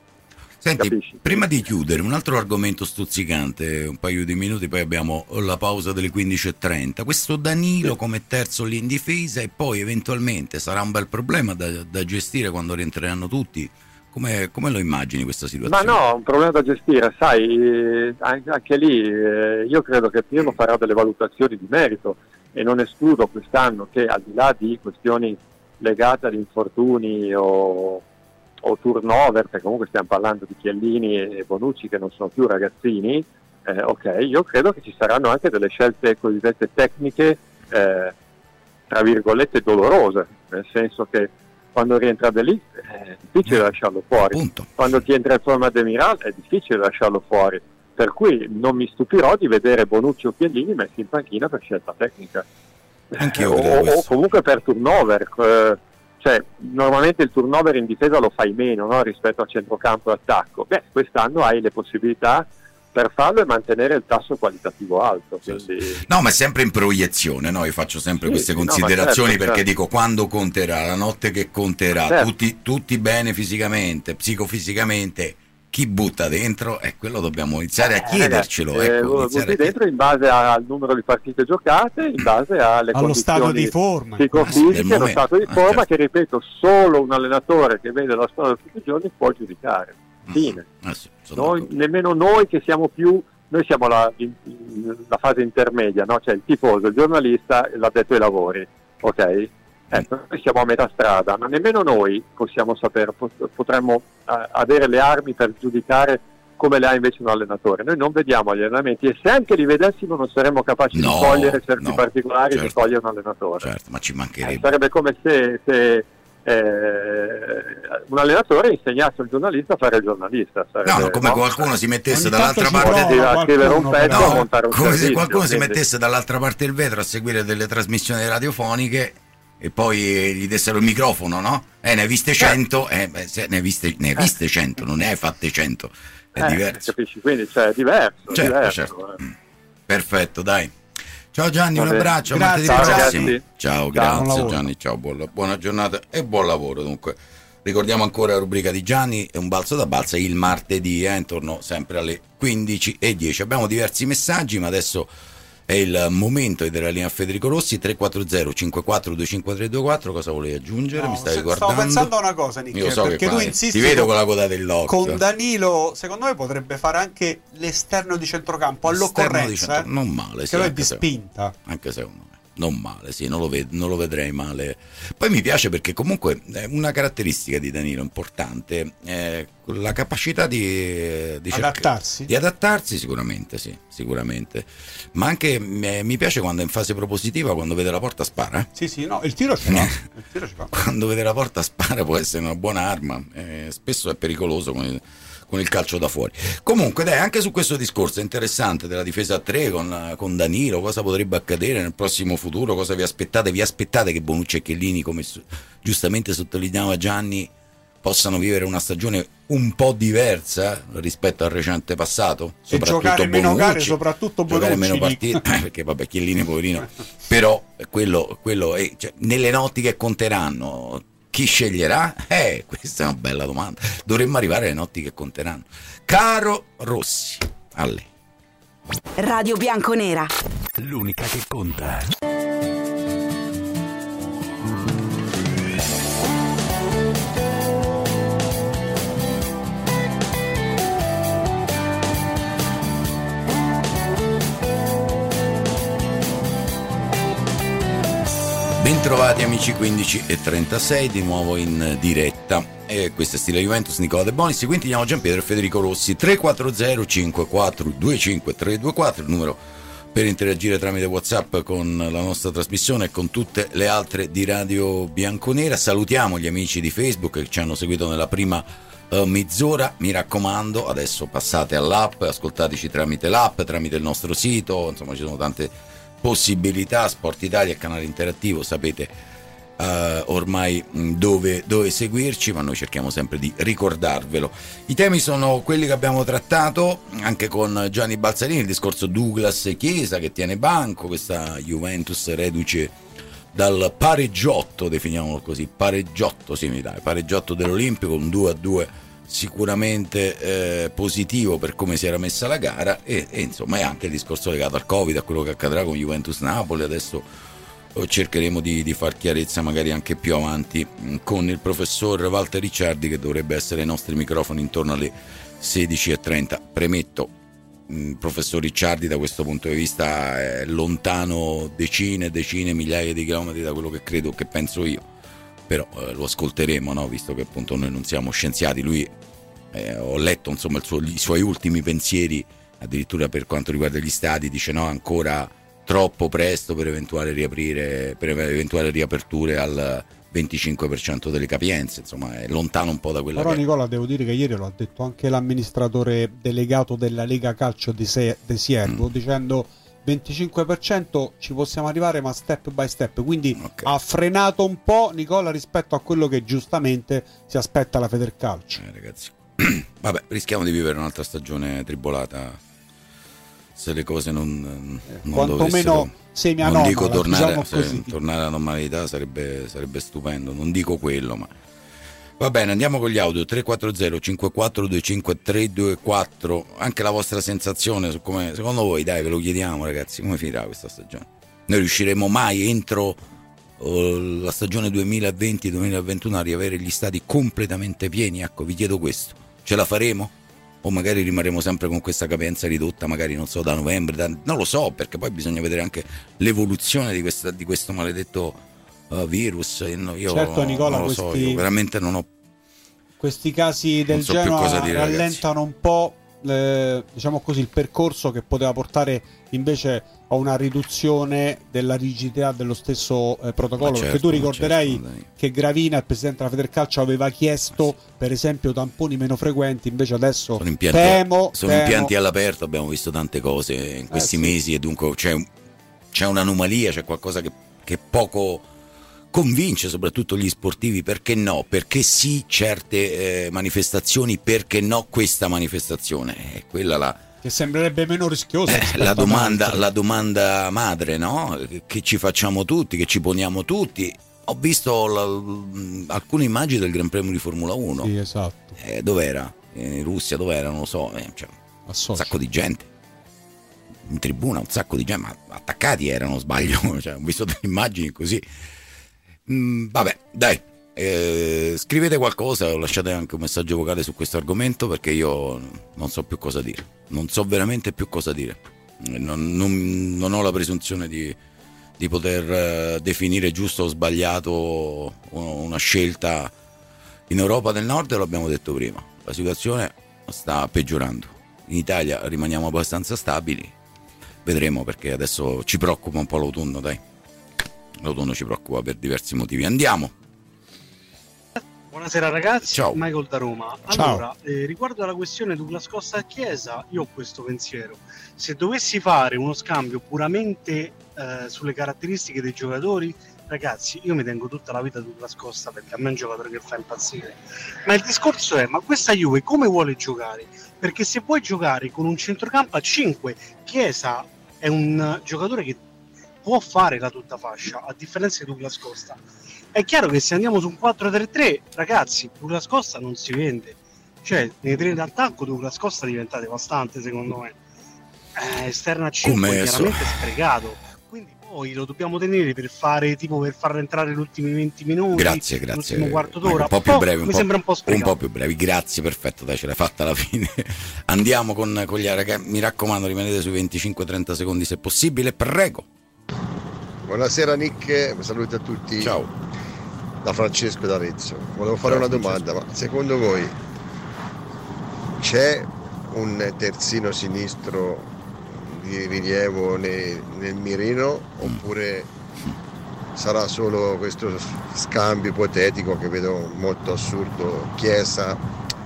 Senti, capisci? Prima di chiudere, un altro argomento stuzzicante, un paio di minuti, poi abbiamo la pausa delle quindici e trenta. Questo Danilo come terzo lì in difesa e poi eventualmente sarà un bel problema da, da gestire quando rientreranno tutti. Come, come lo immagini questa situazione? Ma no, un problema da gestire, sai, anche, anche lì eh, io credo che Pirlo farà delle valutazioni di merito e non escludo quest'anno che al di là di questioni legate ad infortuni o... o turnover, perché comunque stiamo parlando di Chiellini e Bonucci che non sono più ragazzini, eh, ok, io credo che ci saranno anche delle scelte cosiddette tecniche, eh, tra virgolette dolorose, nel senso che quando rientra De Ligt è difficile lasciarlo fuori, Punto. Quando ti entra in forma Demiral è difficile lasciarlo fuori, per cui non mi stupirò di vedere Bonucci o Chiellini messi in panchina per scelta tecnica. Anch'io o, o comunque per turnover, eh, cioè normalmente il turnover in difesa lo fai meno, no? Rispetto a centrocampo e attacco. Beh, quest'anno hai le possibilità per farlo e mantenere il tasso qualitativo alto. Quindi... No, ma è sempre in proiezione, no? Io faccio sempre sì, queste sì, considerazioni no, certo, perché certo. dico quando conterà, la notte che conterà, certo. tutti, tutti bene fisicamente, psicofisicamente, chi butta dentro, e eh, quello dobbiamo iniziare a chiedercelo. Ragazzi, ecco, eh, butti dentro in base al numero di partite giocate, in base alle allo stato di forma, psicofisiche, ah, lo stato di forma, ah, certo. che ripeto, solo un allenatore che vede la squadra tutti i giorni può giudicare. Fine. Ah, sì, noi, nemmeno noi che siamo più, noi siamo la, in, in, la fase intermedia, no? Cioè il tifoso, il giornalista e l'addetto ai lavori, ok? Ecco, noi siamo a metà strada, ma nemmeno noi possiamo sapere, potremmo uh, avere le armi per giudicare come le ha invece un allenatore. Noi non vediamo gli allenamenti e se anche li vedessimo non saremmo capaci no, di cogliere certi no, particolari certo, che coglie un allenatore. Certo, ma ci mancherebbe. Eh, sarebbe come se, se eh, un allenatore insegnasse un giornalista a fare il giornalista. Sarebbe, no, no, come no? qualcuno si mettesse Ogni dall'altra parte di a scrivere un pezzo, no, a montare un come servizio, se qualcuno quindi... si mettesse dall'altra parte del vetro a seguire delle trasmissioni radiofoniche e poi gli dessero il microfono, no? Eh, ne hai viste cento, eh, beh, se ne hai viste, ne hai viste cento, non ne hai fatte cento, è eh, diverso. Capisci? Quindi cioè, è diverso, certo, diverso certo. eh. Perfetto, dai. Ciao Gianni, Vabbè. un abbraccio, a martedì Ciao, prossimo. ragazzi. Ciao, Ciao, grazie Gianni, ciao, buona, buona giornata e buon lavoro. Dunque, ricordiamo ancora la rubrica di Gianni, è un balzo da balza il martedì, eh, intorno sempre alle quindici e dieci. Abbiamo diversi messaggi, ma adesso è il momento della linea Federico Rossi. Tre quattro zero cinque quattro due cinque tre due quattro. Cosa volevi aggiungere? No, Mi stavi se, guardando? Stavo pensando a una cosa, Nick, Io so perché che tu qua, insisti ti vedo con, con la coda dell'occhio. con Danilo, secondo me potrebbe fare anche l'esterno di centrocampo all'occorrenza, centro, non male, sì, che lui è di se, spinta, anche secondo me. Non male, sì, non lo, ved- non lo vedrei male. Poi mi piace perché comunque è una caratteristica di Danilo importante, è la capacità di, di adattarsi. Cerca- di adattarsi sicuramente, sì, sicuramente. Ma anche eh, mi piace quando è in fase propositiva, quando vede la porta spara. Eh? Sì, sì, no, il tiro ce l'ha. Il tiro ce l'ha. Quando vede la porta spara può essere una buona arma, eh, spesso è pericoloso con il, con il calcio da fuori. Comunque dai, anche su questo discorso interessante della difesa a tre con, con Danilo, cosa potrebbe accadere nel prossimo futuro, cosa vi aspettate? Vi aspettate che Bonucci e Chiellini, come su, giustamente sottolineava Gianni, possano vivere una stagione un po' diversa rispetto al recente passato? E giocare meno gare, soprattutto giocare Bonucci, meno partite, perché vabbè, Chiellini poverino, però quello, quello è, cioè, nelle notti che conteranno chi sceglierà? Eh, questa è una bella domanda. Dovremmo arrivare alle notti che conteranno. Caro Rossi, a lei. Radio Bianconera, l'unica che conta. Bentrovati amici, quindici e trentasei di nuovo in diretta, e questo è Stile Juventus, Nicola De Bonis, quindi andiamo Gianpietro e Federico Rossi. Tre quattro zero cinque quattro due cinque tre due quattro il numero per interagire tramite WhatsApp con la nostra trasmissione e con tutte le altre di Radio Bianconera. Salutiamo gli amici di Facebook che ci hanno seguito nella prima uh, mezz'ora, mi raccomando adesso passate all'app, ascoltateci tramite l'app, tramite il nostro sito, insomma ci sono tante possibilità, Sport Italia, canale interattivo, sapete uh, ormai dove, dove seguirci, ma noi cerchiamo sempre di ricordarvelo. I temi sono quelli che abbiamo trattato anche con Gianni Balzarini, il discorso Douglas Chiesa che tiene banco, questa Juventus reduce dal pareggiotto, definiamolo così, pareggiotto, sì mi dai, pareggiotto dell'Olimpico, un due a due sicuramente eh, positivo per come si era messa la gara, e, e insomma è anche il discorso legato al Covid, a quello che accadrà con Juventus Napoli. Adesso cercheremo di, di far chiarezza magari anche più avanti con il professor Walter Ricciardi, che dovrebbe essere ai nostri microfoni intorno alle sedici e trenta. Premetto, il professor Ricciardi da questo punto di vista è lontano decine e decine, migliaia di chilometri da quello che credo, che penso io, però eh, lo ascolteremo, no? Visto che appunto noi non siamo scienziati. Lui eh, ho letto insomma il suo, i suoi ultimi pensieri, addirittura per quanto riguarda gli stadi, dice no, ancora troppo presto per eventuale riaprire, per eventuali riaperture al venticinque per cento delle capienze, insomma è lontano un po' da quella. Però che... Nicola, devo dire che ieri lo ha detto anche l'amministratore delegato della Lega Calcio di, Se- di Siervo, mm. dicendo venticinque per cento ci possiamo arrivare, ma step by step, quindi okay. Ha frenato un po', Nicola, rispetto a quello che giustamente si aspetta la Federcalcio. Eh, ragazzi, vabbè, rischiamo di vivere un'altra stagione tribolata se le cose non, non quantomeno semi-anomala, non dico tornare, diciamo se, tornare alla normalità sarebbe, sarebbe stupendo, non dico quello, ma va bene, andiamo con gli audio. Tre quattro zero cinque quattro due cinque tre due quattro, anche la vostra sensazione su come, secondo voi, dai, ve lo chiediamo ragazzi, come finirà questa stagione? Noi riusciremo mai entro oh, la stagione duemilaventi duemilaventuno a riavere gli stadi completamente pieni? Ecco, vi chiedo questo, ce la faremo? O magari rimarremo sempre con questa capienza ridotta, magari non so, da novembre, da, non lo so, perché poi bisogna vedere anche l'evoluzione di, questa, di questo maledetto uh, virus. Io certo, Nicola, non lo questi, so, io veramente non ho questi casi del so Genoa dire, rallentano ragazzi. un po' eh, diciamo così il percorso che poteva portare invece a una riduzione della rigidità dello stesso eh, protocollo, certo, perché tu ricorderai certo, che Gravina, il presidente della Federcalcio, aveva chiesto sì. per esempio tamponi meno frequenti, invece adesso sono impianti, temo, sono temo. impianti all'aperto, abbiamo visto tante cose in questi eh, sì. mesi, e dunque c'è, c'è un'anomalia, c'è qualcosa che, che poco convince soprattutto gli sportivi. Perché no? Perché sì certe eh, manifestazioni, perché no questa manifestazione? È quella la che sembrerebbe meno rischiosa. Eh, la domanda, la domanda madre, no? Che ci facciamo tutti, che ci poniamo tutti. Ho visto la, alcune immagini del Gran Premio di Formula uno. Sì, esatto. Eh, dov'era? In Russia, dov'era? Non lo so. Eh, cioè, un sacco di gente in tribuna, un sacco di gente, ma attaccati erano, sbaglio. Cioè, ho visto delle immagini così. Mm, vabbè, dai. Eh, scrivete qualcosa o lasciate anche un messaggio vocale su questo argomento, perché io non so più cosa dire, non so veramente più cosa dire, non, non, non ho la presunzione di, di poter definire giusto o sbagliato una scelta in Europa del Nord, lo abbiamo detto prima, la situazione sta peggiorando. In Italia rimaniamo abbastanza stabili, vedremo, perché adesso ci preoccupa un po' l'autunno, dai. L'autunno ci preoccupa per diversi motivi. Andiamo. Buonasera ragazzi, ciao. Michael da Roma. Allora, eh, riguardo alla questione Douglas Costa a Chiesa, io ho questo pensiero. Se dovessi fare uno scambio puramente eh, sulle caratteristiche dei giocatori, ragazzi, io mi tengo tutta la vita Douglas Costa, perché a me è un giocatore che fa impazzire. Ma il discorso è, ma questa Juve come vuole giocare? Perché se vuoi giocare con un centrocampo a cinque, Chiesa è un giocatore che può fare la tutta fascia, a differenza di Douglas Costa. È chiaro che se andiamo su un quattro tre tre, ragazzi, Douglas Costa non si vende. Cioè, nei tre d'attacco Douglas Costa diventa devastante, secondo me. Eh, esterna a cinque è chiaramente so. sprecato. Quindi poi lo dobbiamo tenere per fare, tipo, per farlo entrare gli ultimi venti minuti. Grazie, grazie. L'ultimo quarto d'ora. Un po' più brevi, mi un sembra un po' sprecato. Un po' più brevi, grazie, perfetto, dai, ce l'hai fatta alla fine. Andiamo con, con gli ragazzi, mi raccomando, rimanete sui venticinque trenta secondi se possibile, prego. Buonasera Nick, saluti a tutti. Ciao. Da Francesco d'Arezzo. Volevo fare Ciao, una domanda, Francesco. Ma secondo voi c'è un terzino sinistro di rilievo nel, nel mirino oppure sarà solo questo scambio ipotetico che vedo molto assurdo, Chiesa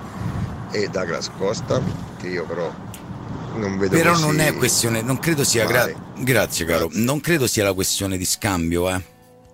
e Douglas Costa, che io però non vedo. Però così non è questione, non credo sia gra- grazie caro, non credo sia la questione di scambio, eh.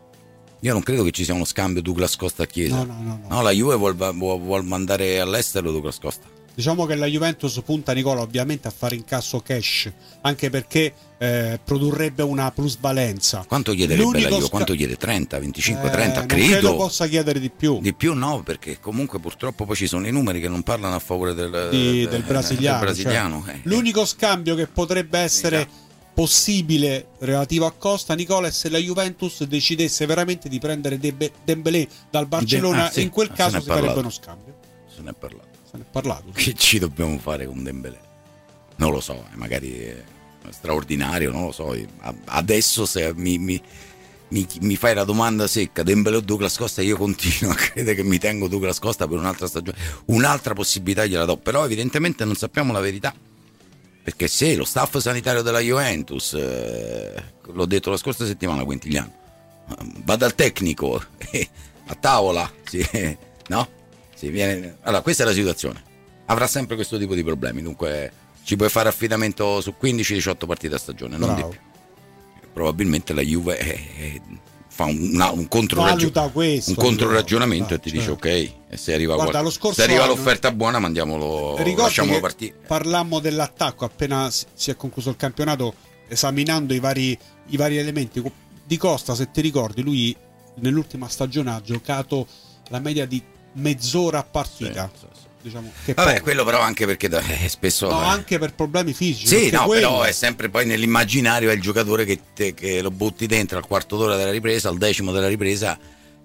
Io non credo che ci sia uno scambio Douglas Costa a Chiesa. No, no, no, no. no la Juve vuol, vuol, vuol mandare all'estero Douglas Costa. Diciamo che la Juventus punta, Nicola, ovviamente a fare incasso cash, anche perché eh, produrrebbe una plusvalenza. Quanto chiederebbe L'unico la Juve? sca- Quanto chiede? trenta, venticinque, trenta? Eh, credo. Non credo possa chiedere di più. Di più no, perché comunque purtroppo poi ci sono i numeri che non parlano a favore del, di, del, del brasiliano. Del brasiliano. Cioè, eh. L'unico scambio che potrebbe essere Esatto. possibile relativo a Costa, Nicola, è se la Juventus decidesse veramente di prendere Debe- Dembélé dal Barcellona. Ah, sì. In quel Se caso ne è si farebbe parlato. uno scambio. Se ne è parlato. Se ne è parlato. Che ci dobbiamo fare con Dembélé? Non lo so, magari è straordinario, non lo so. Adesso se mi, mi, mi, mi fai la domanda secca, Dembélé o Douglas Costa, io continuo a credere che mi tengo Douglas Costa per un'altra stagione. Un'altra possibilità gliela do, però evidentemente non sappiamo la verità. Perché se lo staff sanitario della Juventus, eh, l'ho detto la scorsa settimana, Quintigliano, va dal tecnico eh, a tavola, sì, eh, no? Si viene... Allora, questa è la situazione. Avrà sempre questo tipo di problemi, dunque ci puoi fare affidamento su quindici diciotto partite a stagione, non di più. Probabilmente la Juve eh, fa un, una, un controragionamento un controragionamento e ti certo. dice ok, e se arriva, Guarda, qualche... se arriva l'offerta buona mandiamolo, lasciamolo partire. Parlammo dell'attacco appena si è concluso il campionato, esaminando i vari, i vari elementi di Costa. Se ti ricordi, lui nell'ultima stagione ha giocato la media di mezz'ora a partita. Sì, sì, sì. Diciamo che vabbè, poi... quello però anche perché eh, spesso no, eh... anche per problemi fisici. Sì, no, quello... però è sempre poi nell'immaginario è il giocatore che, te, che lo butti dentro al quarto d'ora della ripresa, al decimo della ripresa,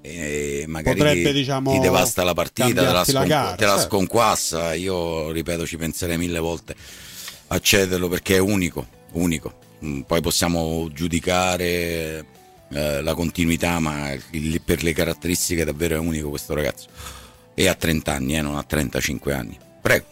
e magari potrebbe, ti, diciamo, ti devasta la partita, te la, scon- la gara, te la certo. sconquassa. Io ripeto, ci penserei mille volte a cederlo perché è unico, unico. Poi possiamo giudicare eh, la continuità, ma il, per le caratteristiche davvero è unico questo ragazzo. E ha trenta anni, eh, non ha trentacinque anni. Prego.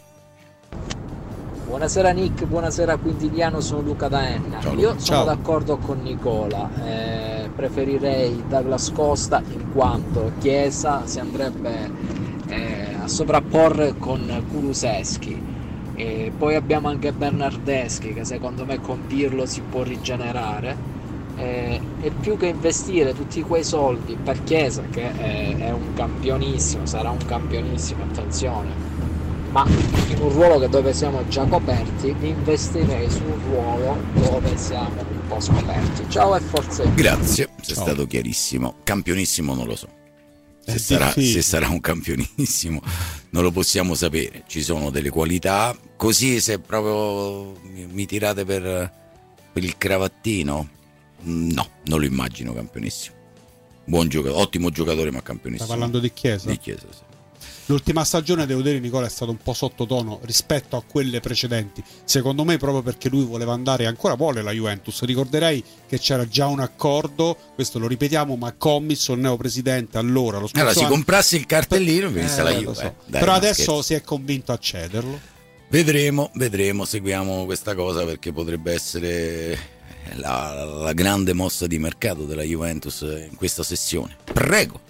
Buonasera Nick, buonasera Quintiliano, sono Luca da Enna. Ciao, Io sono Ciao. d'accordo con Nicola, eh, preferirei Douglas Costa in quanto Chiesa si andrebbe eh, a sovrapporre con Kulusevski. E poi abbiamo anche Bernardeschi che secondo me con Pirlo si può rigenerare. Eh, e più che investire tutti quei soldi per Chiesa, che è, è un campionissimo, sarà un campionissimo, attenzione, ma in un ruolo che dove siamo già coperti, investirei su un ruolo dove siamo un po' scoperti. Ciao e forza. Grazie, sei Ciao. stato chiarissimo. Campionissimo non lo so. Se sarà, se sarà un campionissimo non lo possiamo sapere. Ci sono delle qualità. Così se proprio mi, mi tirate per, per il cravattino, no, non lo immagino campionissimo. Buon giocatore, ottimo giocatore, ma campionissimo. Sta parlando di Chiesa? Di Chiesa, sì. L'ultima stagione, devo dire, Nicola, è stato un po' sottotono rispetto a quelle precedenti, secondo me proprio perché lui voleva andare, ancora vuole la Juventus. Ricorderei che c'era già un accordo, questo lo ripetiamo, ma Commiss, il neopresidente, allora lo scorso allora si anno, comprassi il cartellino e venisse eh, la lo Juve, so. eh, dai, però no, adesso scherzo. si è convinto a cederlo. Vedremo, vedremo, seguiamo questa cosa perché potrebbe essere la, la grande mossa di mercato della Juventus in questa sessione. Prego.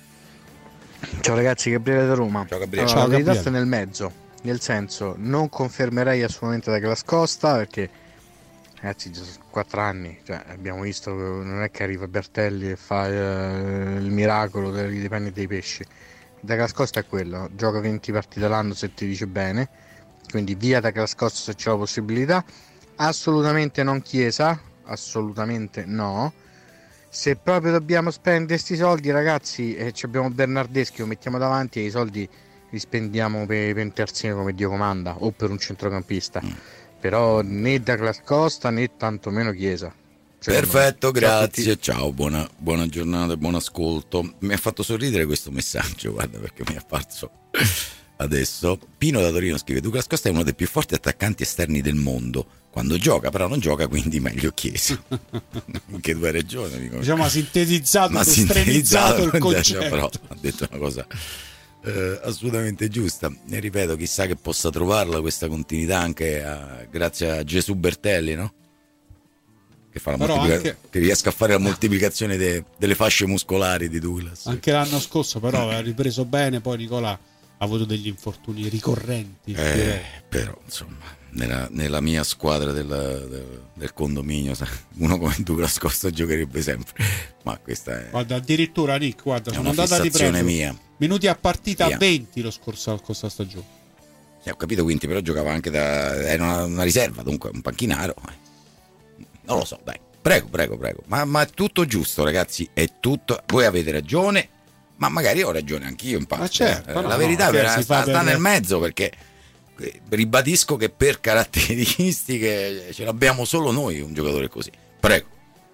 Ciao ragazzi, Gabriele da Roma. Ciao Gabriele. Allora, Ciao, la verità Gabriele. sta nel mezzo, nel senso non confermerei assolutamente Douglas Costa perché ragazzi già sono quattro anni, cioè, abbiamo visto che non è che arriva Bertelli e fa eh, il miracolo dei panni dei pesci. Douglas Costa è quello, gioca venti partite l'anno se ti dice bene, quindi via Douglas Costa se c'è la possibilità. Assolutamente non Chiesa, assolutamente no. Se proprio dobbiamo spendere questi soldi, ragazzi, e eh, abbiamo Bernardeschi, lo mettiamo davanti e i soldi li spendiamo per, per un terzino come Dio comanda o per un centrocampista. Mm. Però né Douglas Costa né tantomeno Chiesa. Perfetto, grazie, ciao, buona, buona giornata e buon ascolto. Mi ha fatto sorridere questo messaggio, guarda, perché mi è apparso adesso. Pino da Torino scrive: Douglas Costa è uno dei più forti attaccanti esterni del mondo. Quando gioca, però non gioca, quindi meglio Chiesa. Anche tu hai ragione, amico. Diciamo ha sintetizzato, ma sintetizzato il concetto. Però ha detto una cosa eh, assolutamente giusta. E ripeto, chissà che possa trovarla questa continuità anche a, grazie a Gesù Bertelli, no? Che, fa la moltiplica- anche... che riesca a fare la moltiplicazione de- delle fasce muscolari di Douglas. Anche l'anno scorso, però, ha ripreso bene. Poi Nicola ha avuto degli infortuni ricorrenti. Eh, però, insomma. Nella, nella mia squadra del, del, del condominio uno come Douglas Costa giocherebbe sempre, ma questa è, guarda, addirittura Nick, guarda, sono andata a riprendere mia. Minuti a partita Via. venti lo scorso questa stagione. Sì, ho capito, quindi però giocava anche da era una, una riserva, dunque un panchinaro, non lo so, dai, prego prego prego ma, ma è tutto giusto, ragazzi, è tutto, voi avete ragione, ma magari ho ragione anch'io in parte. Certo, la no, verità no, vera, sta, sta per... nel mezzo, perché ribadisco che per caratteristiche ce l'abbiamo solo noi un giocatore così. Prego.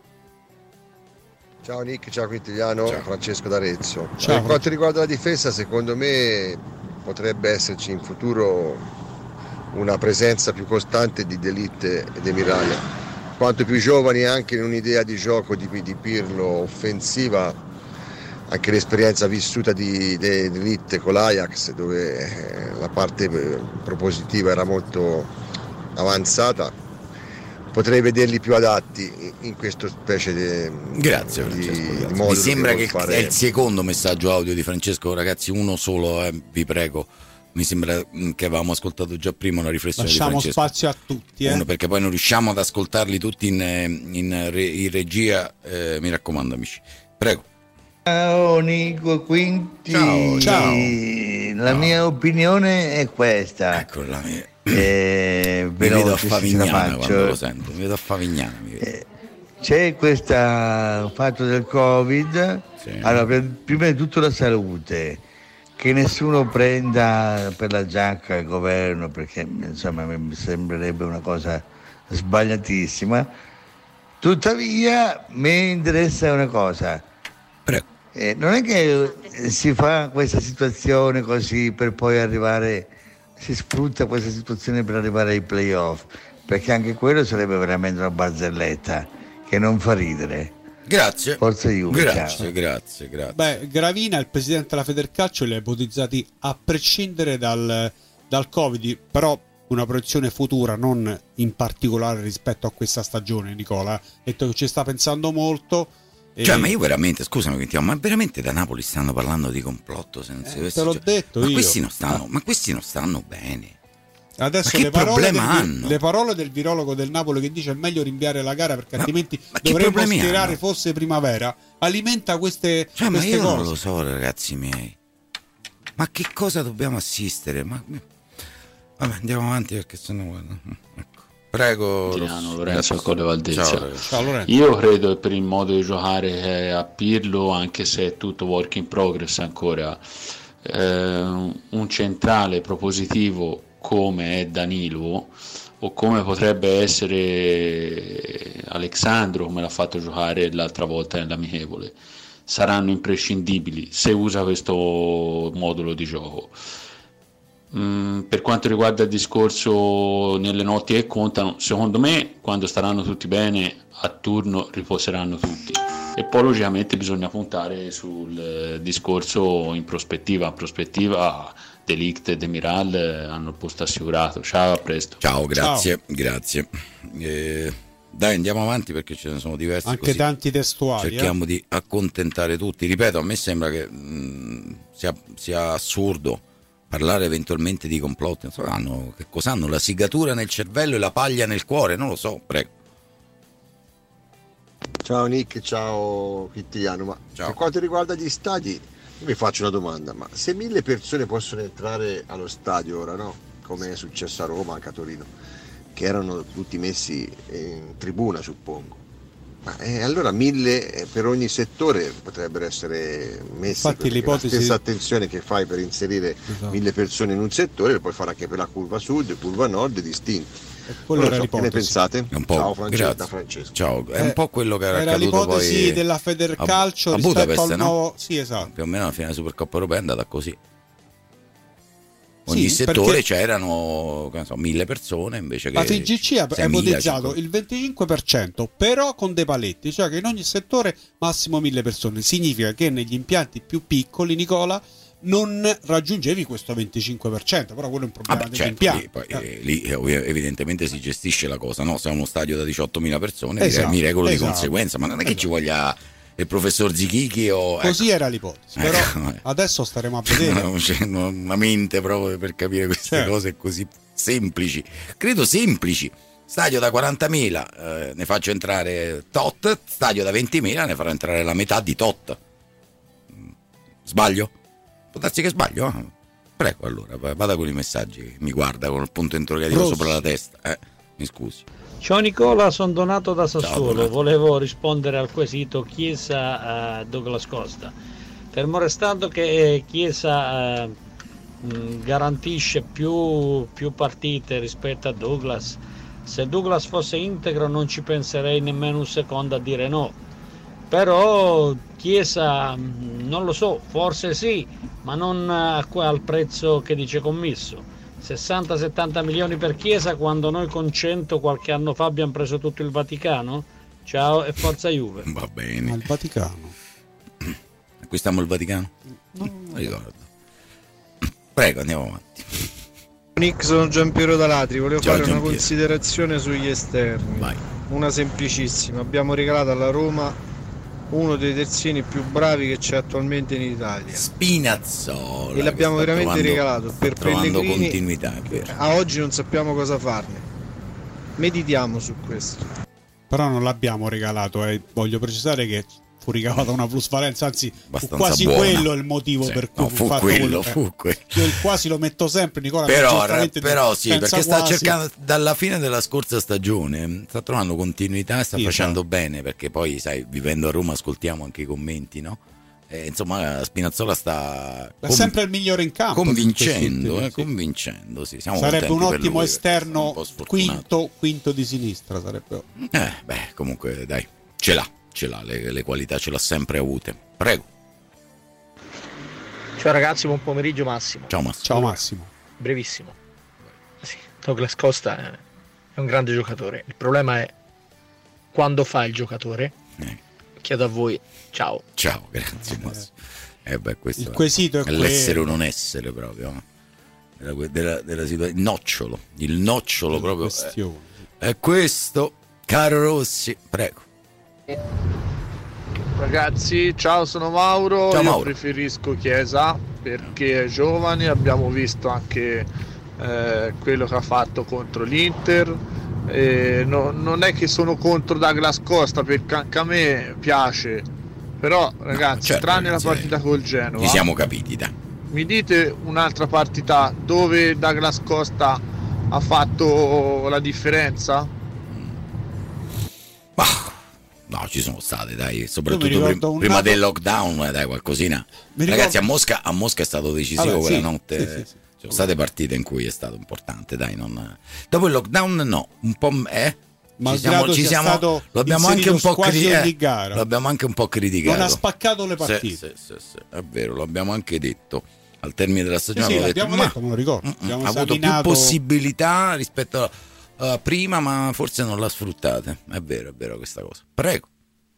Ciao Nick, ciao Quintiliano, ciao. Francesco d'Arezzo. Ciao. Per quanto riguarda la difesa, secondo me potrebbe esserci in futuro una presenza più costante di De Ligt e De Miraglia. Quanto più giovani, anche in un'idea di gioco di, di Pirlo offensiva, anche l'esperienza vissuta di De Ligt con l'Ajax, dove la parte propositiva era molto avanzata, potrei vederli più adatti in questo specie di, grazie, di, Francesco, di mi sembra che, che fare... è il secondo messaggio audio di Francesco, ragazzi, uno solo, eh, vi prego. Mi sembra che avevamo ascoltato già prima una riflessione lasciamo di Francesco. spazio a tutti, eh? Uno, perché poi non riusciamo ad ascoltarli tutti in, in, in regia, eh, mi raccomando, amici, prego. Ciao Nico Quinti, ciao, ciao. La no. mia opinione è questa. Ecco la mia. Eh, mi vedo a Favignana quando lo sento, mi vedo a Favignana. Mi vedo. Eh, c'è questo fatto del Covid, sì. Allora, per, prima di tutto la salute, che nessuno prenda per la giacca il governo, perché insomma mi sembrerebbe una cosa sbagliatissima. Tuttavia mi interessa una cosa. Prego. Eh, non è che si fa questa situazione così per poi arrivare, si sfrutta questa situazione per arrivare ai playoff, perché anche quello sarebbe veramente una barzelletta che non fa ridere. Grazie. Forza Juve, grazie, ciao. grazie, grazie. Beh, Gravina, il presidente della Federcalcio, li ha ipotizzati a prescindere dal, dal Covid, però una proiezione futura, non in particolare rispetto a questa stagione, Nicola. Ha detto che ci sta pensando molto. Cioè, ma io veramente, scusami, ma veramente da Napoli stanno parlando di complotto senza eh, te l'ho cioè, detto ma io. Questi non stanno, ah. ma questi non stanno bene. Adesso le parole, del, le parole del virologo del Napoli che dice è meglio rinviare la gara perché ma, altrimenti ma dovremmo stirare hanno? Forse primavera, alimenta queste, cioè, queste ma io cose. Non lo so, ragazzi miei. Ma che cosa dobbiamo assistere? Ma vabbè, andiamo avanti perché sennò guarda. Ecco. Prego Giuliano, Lorenzo al Colle Valdezia. Ciao, Ciao, Lorenzo. Io credo che per il modo di giocare a Pirlo, anche se è tutto work in progress ancora, eh, un centrale propositivo come è Danilo o come potrebbe essere Alexandro, come l'ha fatto giocare l'altra volta nell'amichevole, saranno imprescindibili se usa questo modulo di gioco. Mm, per quanto riguarda il discorso nelle notti che contano, secondo me quando staranno tutti bene a turno riposeranno tutti, e poi logicamente bisogna puntare sul discorso in prospettiva. In prospettiva De Ligt e Demiral hanno il posto assicurato. Ciao, a presto. Ciao, grazie. Ciao. Grazie. Eh, dai, andiamo avanti perché ce ne sono diversi. Anche così tanti testuali. Cerchiamo eh? di accontentare tutti. Ripeto, a me sembra che mh, sia, sia assurdo parlare eventualmente di complotti. Non so, hanno, che cosa hanno? La sigatura nel cervello e la paglia nel cuore? Non lo so, prego. Ciao Nick, ciao Cristiano. Ma ciao. Per quanto riguarda gli stadi, io mi faccio una domanda, ma se mille persone possono entrare allo stadio ora, no? Come è successo a Roma, anche a Torino, che erano tutti messi in tribuna, suppongo. Ma eh, allora mille per ogni settore potrebbero essere messi. Infatti l'ipotesi... la stessa attenzione che fai per inserire esatto. mille persone in un settore, lo puoi fare anche per la curva sud, curva nord, distinti. Quello era so, l'ipotesi. Che ne pensate? È un po', Ciao Francesco, da Francesco. Ciao, è un po' quello che era, era accaduto l'ipotesi poi della Federcalcio a, a rispetto Budapest, al no? nuovo... Sì, esatto. Più o meno alla fine della Supercoppa europea è andata così. Ogni sì, settore perché... c'erano che so, mille persone invece che la F I G C ha ipotizzato il venticinque per cento, però con dei paletti, cioè che in ogni settore massimo mille persone. Significa che negli impianti più piccoli, Nicola, non raggiungevi questo venticinque per cento, però quello è un problema ah, degli certo, impianti. Lì, poi, eh. lì evidentemente si gestisce la cosa, no? Se è uno stadio da diciottomila persone, esatto, mi regolo esatto, di conseguenza, ma non è che esatto. ci voglia il professor Zichichi o... Così ecco. era l'ipotesi, però ecco. Adesso staremo a vedere. Non c'è una mente proprio per capire queste certo. cose così semplici, credo semplici. Stadio da quarantamila, eh, ne faccio entrare tot, stadio da ventimila ne farò entrare la metà di tot. Sbaglio? Può darsi che sbaglio? Eh? Prego, allora, vada con i messaggi, mi guarda con il punto interrogativo Rosso. Sopra la testa. Eh, mi scusi. Ciao Nicola, sono Donato da Sassuolo. Donato. Volevo rispondere al quesito Chiesa uh, Douglas Costa. Fermo restando che Chiesa uh, mh, garantisce più, più partite rispetto a Douglas, se Douglas fosse integro non ci penserei nemmeno un secondo a dire no. Però Chiesa non lo so, forse sì, ma non al prezzo che dice commesso. sessanta settanta milioni per Chiesa quando noi con cento qualche anno fa abbiamo preso tutto il Vaticano? Ciao e forza Juve. Va bene. Ma il Vaticano? Acquistiamo il Vaticano? Non ricordo. Prego, andiamo avanti. Nick, sono Giampiero da Latri, volevo Ciao, fare Giampiero. Una considerazione sugli esterni. Vai. Una semplicissima, abbiamo regalato alla Roma uno dei terzini più bravi che c'è attualmente in Italia, Spinazzola, e l'abbiamo veramente trovando, regalato per Pellegrini. Continuità, a oggi non sappiamo cosa farne, meditiamo su questo. Però non l'abbiamo regalato, eh. Voglio precisare che fu ricavata una plusvalenza, anzi fu quasi buona. Quello il motivo sì, per cui no, fu, fu fatto quello, quello. fu quello. Io il quasi lo metto sempre, Nicola. Però, però sì, perché sta quasi. cercando dalla fine della scorsa stagione, sta trovando continuità e sta sì, facendo esatto. bene, perché poi sai, vivendo a Roma ascoltiamo anche i commenti, no? E, insomma, Spinazzola sta è sempre il migliore in campo, convincendo, eh, sì. convincendo sì. Siamo sarebbe un ottimo lui, esterno quinto, quinto di sinistra sarebbe. Eh, beh, comunque dai, ce l'ha, ce l'ha le, le qualità ce l'ha sempre avute. Prego. Ciao ragazzi, buon pomeriggio Massimo. Ciao Massimo. Ciao Massimo. Brevissimo. Sì, Douglas Costa è un grande giocatore. Il problema è quando fa il giocatore. Eh. Chiedo a voi. Ciao. Ciao, grazie Massimo. Eh beh, questo il quesito è, è l'essere o non essere proprio. Della, della, della situazione. Il nocciolo. Il nocciolo proprio. È, è questo, caro Rossi. Prego. Ragazzi, ciao, sono Mauro. Ciao, Io Mauro. preferisco Chiesa perché è giovane, abbiamo visto anche eh, quello che ha fatto contro l'Inter. Eh, no, non è che sono contro Douglas Costa, perché anche a me piace, però ragazzi, no, certo, tranne la partita col Genova, ci siamo capiti, dai. Mi dite un'altra partita dove Douglas Costa ha fatto la differenza? Ah. No, ci sono state, dai, soprattutto prim- prima del lockdown, dai, qualcosina. Ragazzi, a Mosca, a Mosca è stato decisivo allora, quella sì, notte. Sì, sì, sì. Ci sono state partite in cui è stato importante, dai, non... Dopo il lockdown no, un po' eh? ci siamo, ci siamo lo abbiamo anche un po' cri- eh, lo abbiamo anche un po' criticato. Non ha spaccato le partite. Sì, sì, sì, sì, è vero, lo abbiamo anche detto al termine della stagione. Sì, sì, detto, l'abbiamo ma, detto, me lo ricordo. Ha avuto più possibilità rispetto a uh, prima, ma forse non l'ha sfruttate. È vero, è vero questa cosa. Prego.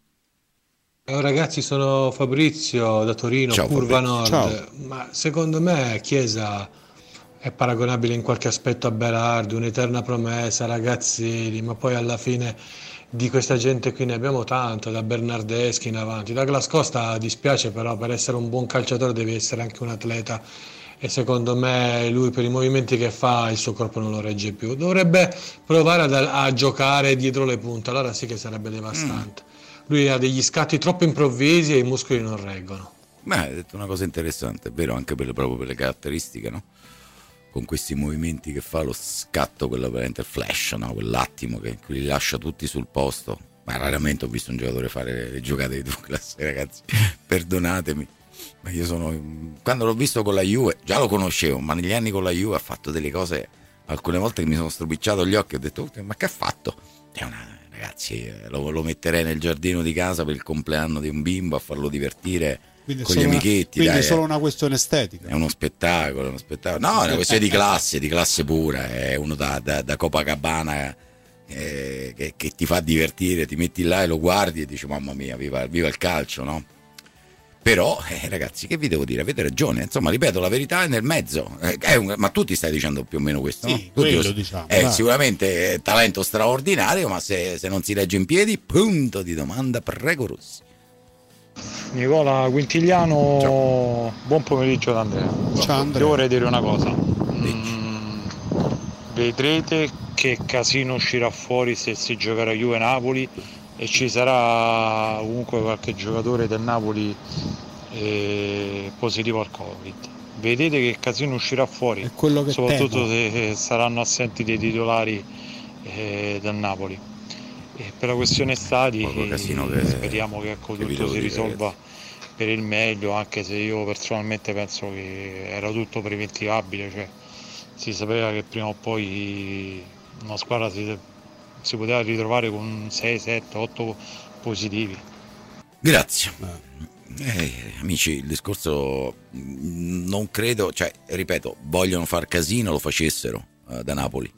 Ciao ragazzi, sono Fabrizio da Torino, Ciao, Curva Fabrizio. Nord. Ciao. Ma secondo me Chiesa è paragonabile in qualche aspetto a Berardi, un'eterna promessa, Ragazzini, ma poi alla fine di questa gente qui ne abbiamo tanto, da Bernardeschi in avanti. Douglas Costa dispiace, però per essere un buon calciatore devi essere anche un atleta, e secondo me lui per i movimenti che fa il suo corpo non lo regge più. Dovrebbe provare ad, a giocare dietro le punte, allora sì che sarebbe devastante. Mm. Lui ha degli scatti troppo improvvisi e i muscoli non reggono. Beh, hai detto una cosa interessante, è vero, anche per le, proprio per le caratteristiche, no? Con questi movimenti che fa, lo scatto, quello veramente il flash, no? Quell'attimo che li lascia tutti sul posto. Ma raramente ho visto un giocatore fare le giocate di Douglas, ragazzi, perdonatemi, ma io sono, quando l'ho visto con la Juve già lo conoscevo, ma negli anni con la Juve ha fatto delle cose alcune volte che mi sono stropicciato gli occhi, ho detto ma che ha fatto? È una, ragazzi, lo, lo metterei nel giardino di casa per il compleanno di un bimbo a farlo divertire. Quindi con gli amichetti, quindi dai, è solo una questione estetica. È uno spettacolo, è uno spettacolo. No, è una questione di classe, di classe pura. È uno da, da, da Copacabana eh, che, che ti fa divertire, ti metti là e lo guardi e dici mamma mia, viva, viva il calcio, no? Però, eh, ragazzi, che vi devo dire? Avete ragione. Insomma, ripeto, la verità è nel mezzo. Eh, è un, ma tu ti stai dicendo più o meno questo, sì, no? Quello, tutti, diciamo, è sicuramente è talento straordinario, ma se, se non si regge in piedi, punto di domanda, prego Rossi. Nicola Quintigliano, ciao. Buon pomeriggio da Andrea. Ciao Andrea. Io vorrei dire una cosa. Mm, vedrete che casino uscirà fuori se si giocherà Juve-Napoli e ci sarà comunque qualche giocatore del Napoli eh, positivo al Covid. Vedete che casino uscirà fuori, è quello che soprattutto temo. Se saranno assenti dei titolari eh, del Napoli. E per la questione stadi che, speriamo che ecco, tutto si risolva per il meglio, anche se io personalmente penso che era tutto preventivabile, cioè si sapeva che prima o poi una squadra si, si poteva ritrovare con sei, sette, otto positivi. Grazie. Eh, amici, il discorso non credo, cioè ripeto, vogliono far casino, lo facessero eh, da Napoli,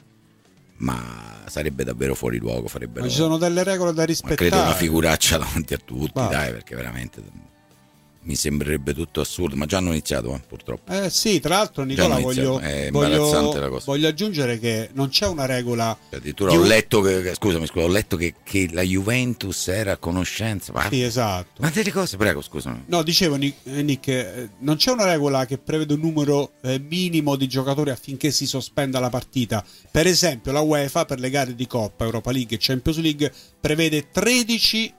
ma sarebbe davvero fuori luogo, farebbero, ma ci sono delle regole da rispettare, ma credo una figuraccia davanti a tutti, va. Dai, perché veramente mi sembrerebbe tutto assurdo, ma già hanno iniziato, eh, purtroppo. Eh sì, tra l'altro Nicola voglio, è imbarazzante la cosa. Voglio aggiungere che non c'è una regola. Addirittura ho letto che, scusami, scusa, ho letto che, che la Juventus era a conoscenza. Ma, sì, esatto. Ma delle cose, prego, scusami. No, dicevo Nick, Nick eh, non c'è una regola che prevede un numero eh, minimo di giocatori affinché si sospenda la partita. Per esempio la UEFA per le gare di Coppa, Europa League e Champions League prevede tredici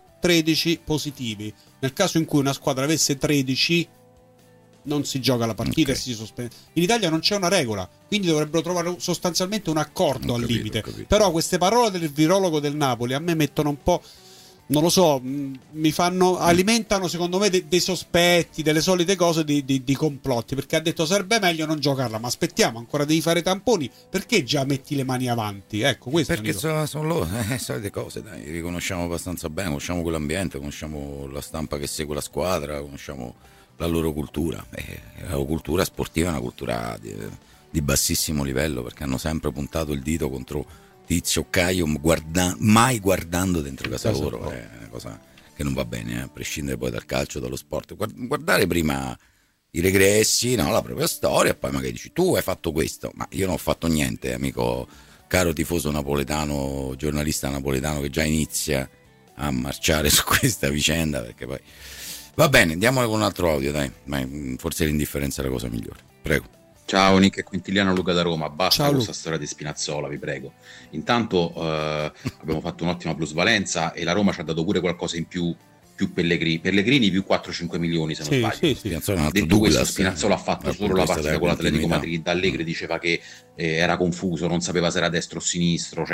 positivi. Nel caso in cui una squadra avesse tredici non si gioca la partita, okay, e si sospende. In Italia non c'è una regola, quindi dovrebbero trovare sostanzialmente un accordo non al capito, limite. Però queste parole del virologo del Napoli a me mettono un po', non lo so, mi fanno, alimentano secondo me de, dei sospetti, delle solite cose di, di, di complotti, perché ha detto sarebbe meglio non giocarla, ma aspettiamo, ancora devi fare tamponi, perché già metti le mani avanti? Ecco, questo perché sono, sono loro, eh, solite cose, dai, li conosciamo abbastanza bene, conosciamo quell'ambiente, conosciamo la stampa che segue la squadra, conosciamo la loro cultura, eh, la loro cultura sportiva è una cultura di, di bassissimo livello, perché hanno sempre puntato il dito contro Tizio Caio, guarda, mai guardando dentro casa loro, è una cosa che non va bene, eh, a prescindere poi dal calcio, dallo sport. Guardare prima i regressi, no, la propria storia, poi magari dici tu hai fatto questo, ma io non ho fatto niente, amico caro tifoso napoletano, giornalista napoletano che già inizia a marciare su questa vicenda, perché poi va bene, andiamo con un altro audio, dai, dai, forse l'indifferenza è la cosa migliore, prego. Ciao Nick e Quintiliano, Luca da Roma. Basta Ciao, questa Luca. storia di Spinazzola, vi prego. Intanto eh, abbiamo fatto un'ottima plusvalenza e la Roma ci ha dato pure qualcosa in più, più Pellegrini. Pellegrini più quattro cinque milioni se non sì, sbaglio. Sì, sì. Detto Douglas, questo, Spinazzola eh, ha fatto dal solo la punto di vista partita della con l'Atletico continuità. Madrid. Allegri diceva che eh, era confuso, non sapeva se era destro o sinistro, cioè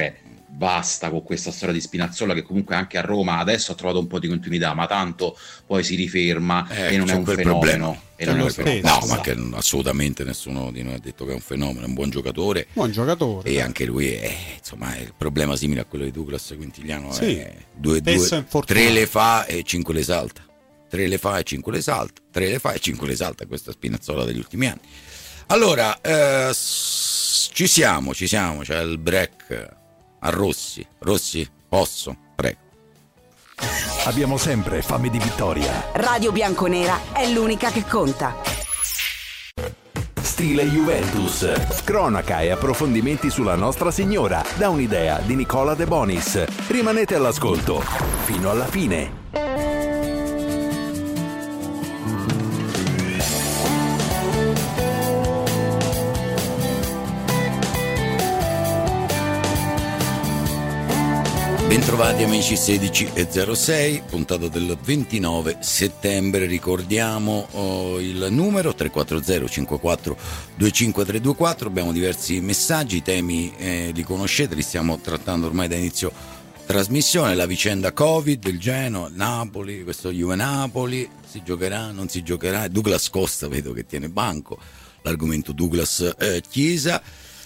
basta con questa storia di Spinazzola, che comunque anche a Roma adesso ha trovato un po' di continuità, ma tanto poi si riferma eh, e non è un fenomeno. E non è un fenomeno. No, ma che assolutamente nessuno di noi ha detto che è un fenomeno, è un buon giocatore. Buon giocatore. E anche lui è, insomma, è il problema simile a quello di Douglas Quintigliano, sì, è due, due, tre le fa e cinque le salta. Tre le fa e cinque le salta, tre le fa e cinque le salta, questa Spinazzola degli ultimi anni. Allora, eh, ci siamo, ci siamo, c'è il break a Rossi. Rossi, posso? Prego. Abbiamo sempre fame di vittoria. Radio Bianconera è l'unica che conta. Stile Juventus, cronaca e approfondimenti sulla Nostra Signora, da un'idea di Nicola De Bonis. Rimanete all'ascolto fino alla fine. Bentrovati amici, sedici e zero sei, puntata del ventinove settembre. Ricordiamo oh, il numero tre quattro zero cinque quattro due cinque tre due quattro. Abbiamo diversi messaggi, i temi eh, li conoscete, li stiamo trattando ormai da inizio trasmissione. La vicenda Covid, il Genoa, il Napoli, questo Juve Napoli, si giocherà, non si giocherà. Douglas Costa vedo che tiene banco, l'argomento Douglas eh, Chiesa.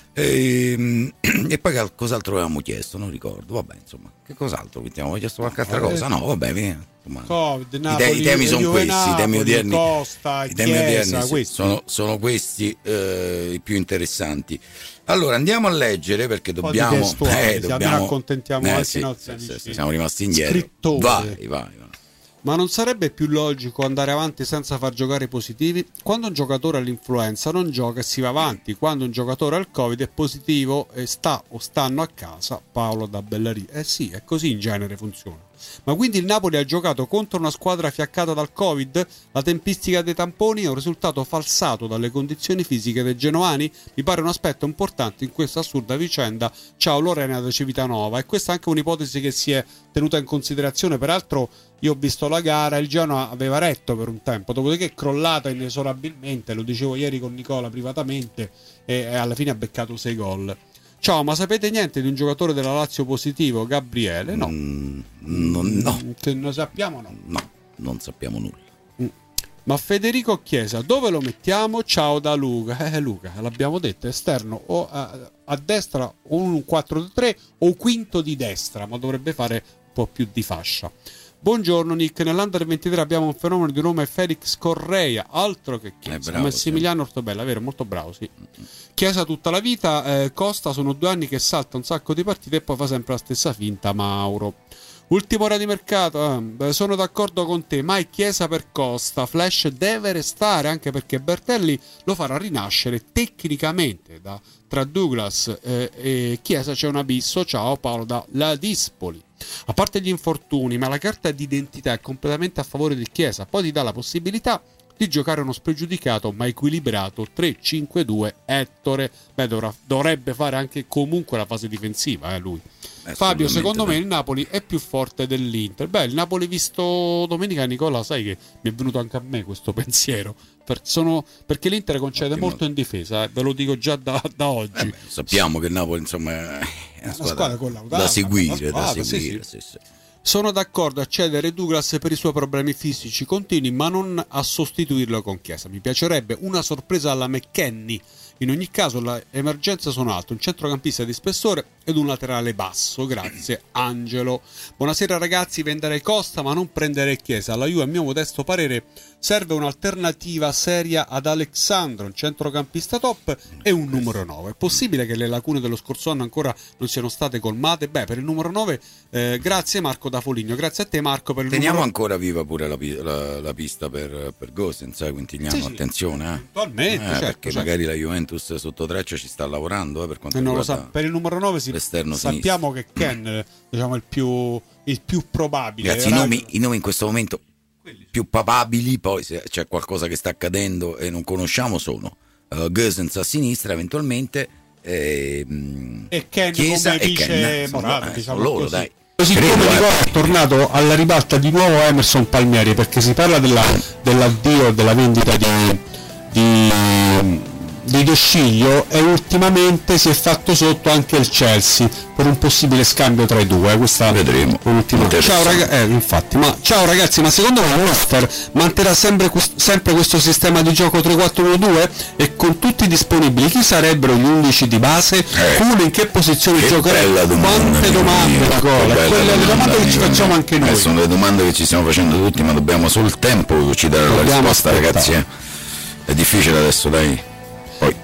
E, e poi cos'altro avevamo chiesto? Non ricordo, vabbè, insomma, che cos'altro abbiamo chiesto? Qualche altra cosa? No, vabbè, via, insomma, COVID, Napoli, i, te- i temi sono questi, Napoli, i temi odierni, Costa, i temi Chiesa, odierni sì, sono, sono questi eh, i più interessanti. Allora andiamo a leggere, perché dobbiamo, eh, dobbiamo accontentiamo eh, anche sì, i nostri sì, amici sì, siamo rimasti indietro. Scrittori. Vai, vai, vai. Ma non sarebbe più logico andare avanti senza far giocare i positivi? Quando un giocatore all'influenza non gioca e si va avanti, quando un giocatore al Covid è positivo e sta o stanno a casa. Paolo da Bellari. Eh sì, è così in genere funziona. Ma quindi il Napoli ha giocato contro una squadra fiaccata dal Covid? La tempistica dei tamponi è un risultato falsato dalle condizioni fisiche dei genoani? Mi pare un aspetto importante in questa assurda vicenda. Ciao Lorena da Civitanova. E questa è anche un'ipotesi che si è tenuta in considerazione. Peraltro io ho visto la gara, il Genoa aveva retto per un tempo, dopodiché è crollata inesorabilmente, lo dicevo ieri con Nicola privatamente, e, e alla fine ha beccato sei gol. Ciao, ma sapete niente di un giocatore della Lazio positivo? Gabriele? No. Mm, no, no. Che ne sappiamo? No. No, non sappiamo nulla. Mm. Ma Federico Chiesa, dove lo mettiamo? Ciao da Luca. Eh, Luca, l'abbiamo detto, esterno o a, a destra o un quattro tre o quinto di destra, ma dovrebbe fare un po' più di fascia. Buongiorno Nick, nell'Under ventitré abbiamo un fenomeno di nome Felix Correa, altro che Chiesa. Bravo, Massimiliano sì. Ortobella, vero? Molto bravo, sì. Chiesa tutta la vita, eh, Costa sono due anni che salta un sacco di partite e poi fa sempre la stessa finta, Mauro. Ultima ora di mercato, eh, sono d'accordo con te, mai Chiesa per Costa, Flash deve restare anche perché Bertelli lo farà rinascere tecnicamente. Da, tra Douglas eh, e Chiesa c'è un abisso. Ciao Paolo da La Dispoli. A parte gli infortuni, ma la carta d'identità è completamente a favore di Chiesa, poi ti dà la possibilità di giocare uno spregiudicato ma equilibrato tre cinque due Ettore. Beh, dovrà, dovrebbe fare anche comunque la fase difensiva, eh, lui. Fabio, secondo me il Napoli è più forte dell'Inter. Beh, il Napoli visto domenica, Nicola, sai che mi è venuto anche a me questo pensiero. Per, sono, perché l'Inter concede Ottimo. molto in difesa, eh, ve lo dico già da, da oggi. Eh, sappiamo che il Napoli, insomma, è una squadra, una squadra collaudata, da seguire, da da seguire. Sì, sì. Sì, sì. Sono d'accordo a cedere Douglas per i suoi problemi fisici continui, ma non a sostituirlo con Chiesa. Mi piacerebbe una sorpresa alla McKennie. In ogni caso le emergenze sono altre, un centrocampista di spessore ed un laterale basso. Grazie Angelo. Buonasera ragazzi, vendere Costa ma non prendere Chiesa. Alla Juve, a mio modesto parere, serve un'alternativa seria ad Alexandro, un centrocampista top e un numero nove. È possibile che le lacune dello scorso anno ancora non siano state colmate? Beh, per il numero nove eh, grazie Marco da Foligno, grazie a te Marco per il Teniamo numero... ancora viva pure la, la, la pista per, per Gosens, sai Quintigliano, sì, attenzione eh. Attualmente, eh, certo, perché certo. magari la Juventus sotto traccia ci sta lavorando eh, per quanto eh, non riguarda lo sa. Per il numero nove si... l'esterno sappiamo sinistro. che Ken diciamo il più, il più probabile. Ragazzi, i nomi, i nomi in questo momento più papabili, poi se c'è qualcosa che sta accadendo e non conosciamo, sono uh, Gosens a sinistra eventualmente e, e Ken Chiesa come e dice Ken, Morata, eh, diciamo sono loro, così. dai. Così come Nicola è tornato alla ribalta di nuovo Emerson Palmieri, perché si parla della, dell'addio, della vendita di, di, di De Sciglio e ultimamente si è fatto sotto anche il Chelsea per un possibile scambio tra i due. Questa vedremo. Ultima. Ciao ragazzi, eh, infatti, ma ciao ragazzi, ma secondo me Monster manterrà sempre, sempre questo sistema di gioco tre quattro uno due e con tutti disponibili chi sarebbero gli undici di base? Eh, Kuhn in che posizione che giocherebbe? Quante domande, Nicola? Quelle le domande che ci facciamo anche noi. Eh, sono le domande che ci stiamo facendo tutti, ma dobbiamo sul tempo ci dare la risposta, aspettare. Ragazzi, eh. È difficile adesso, dai. Poi.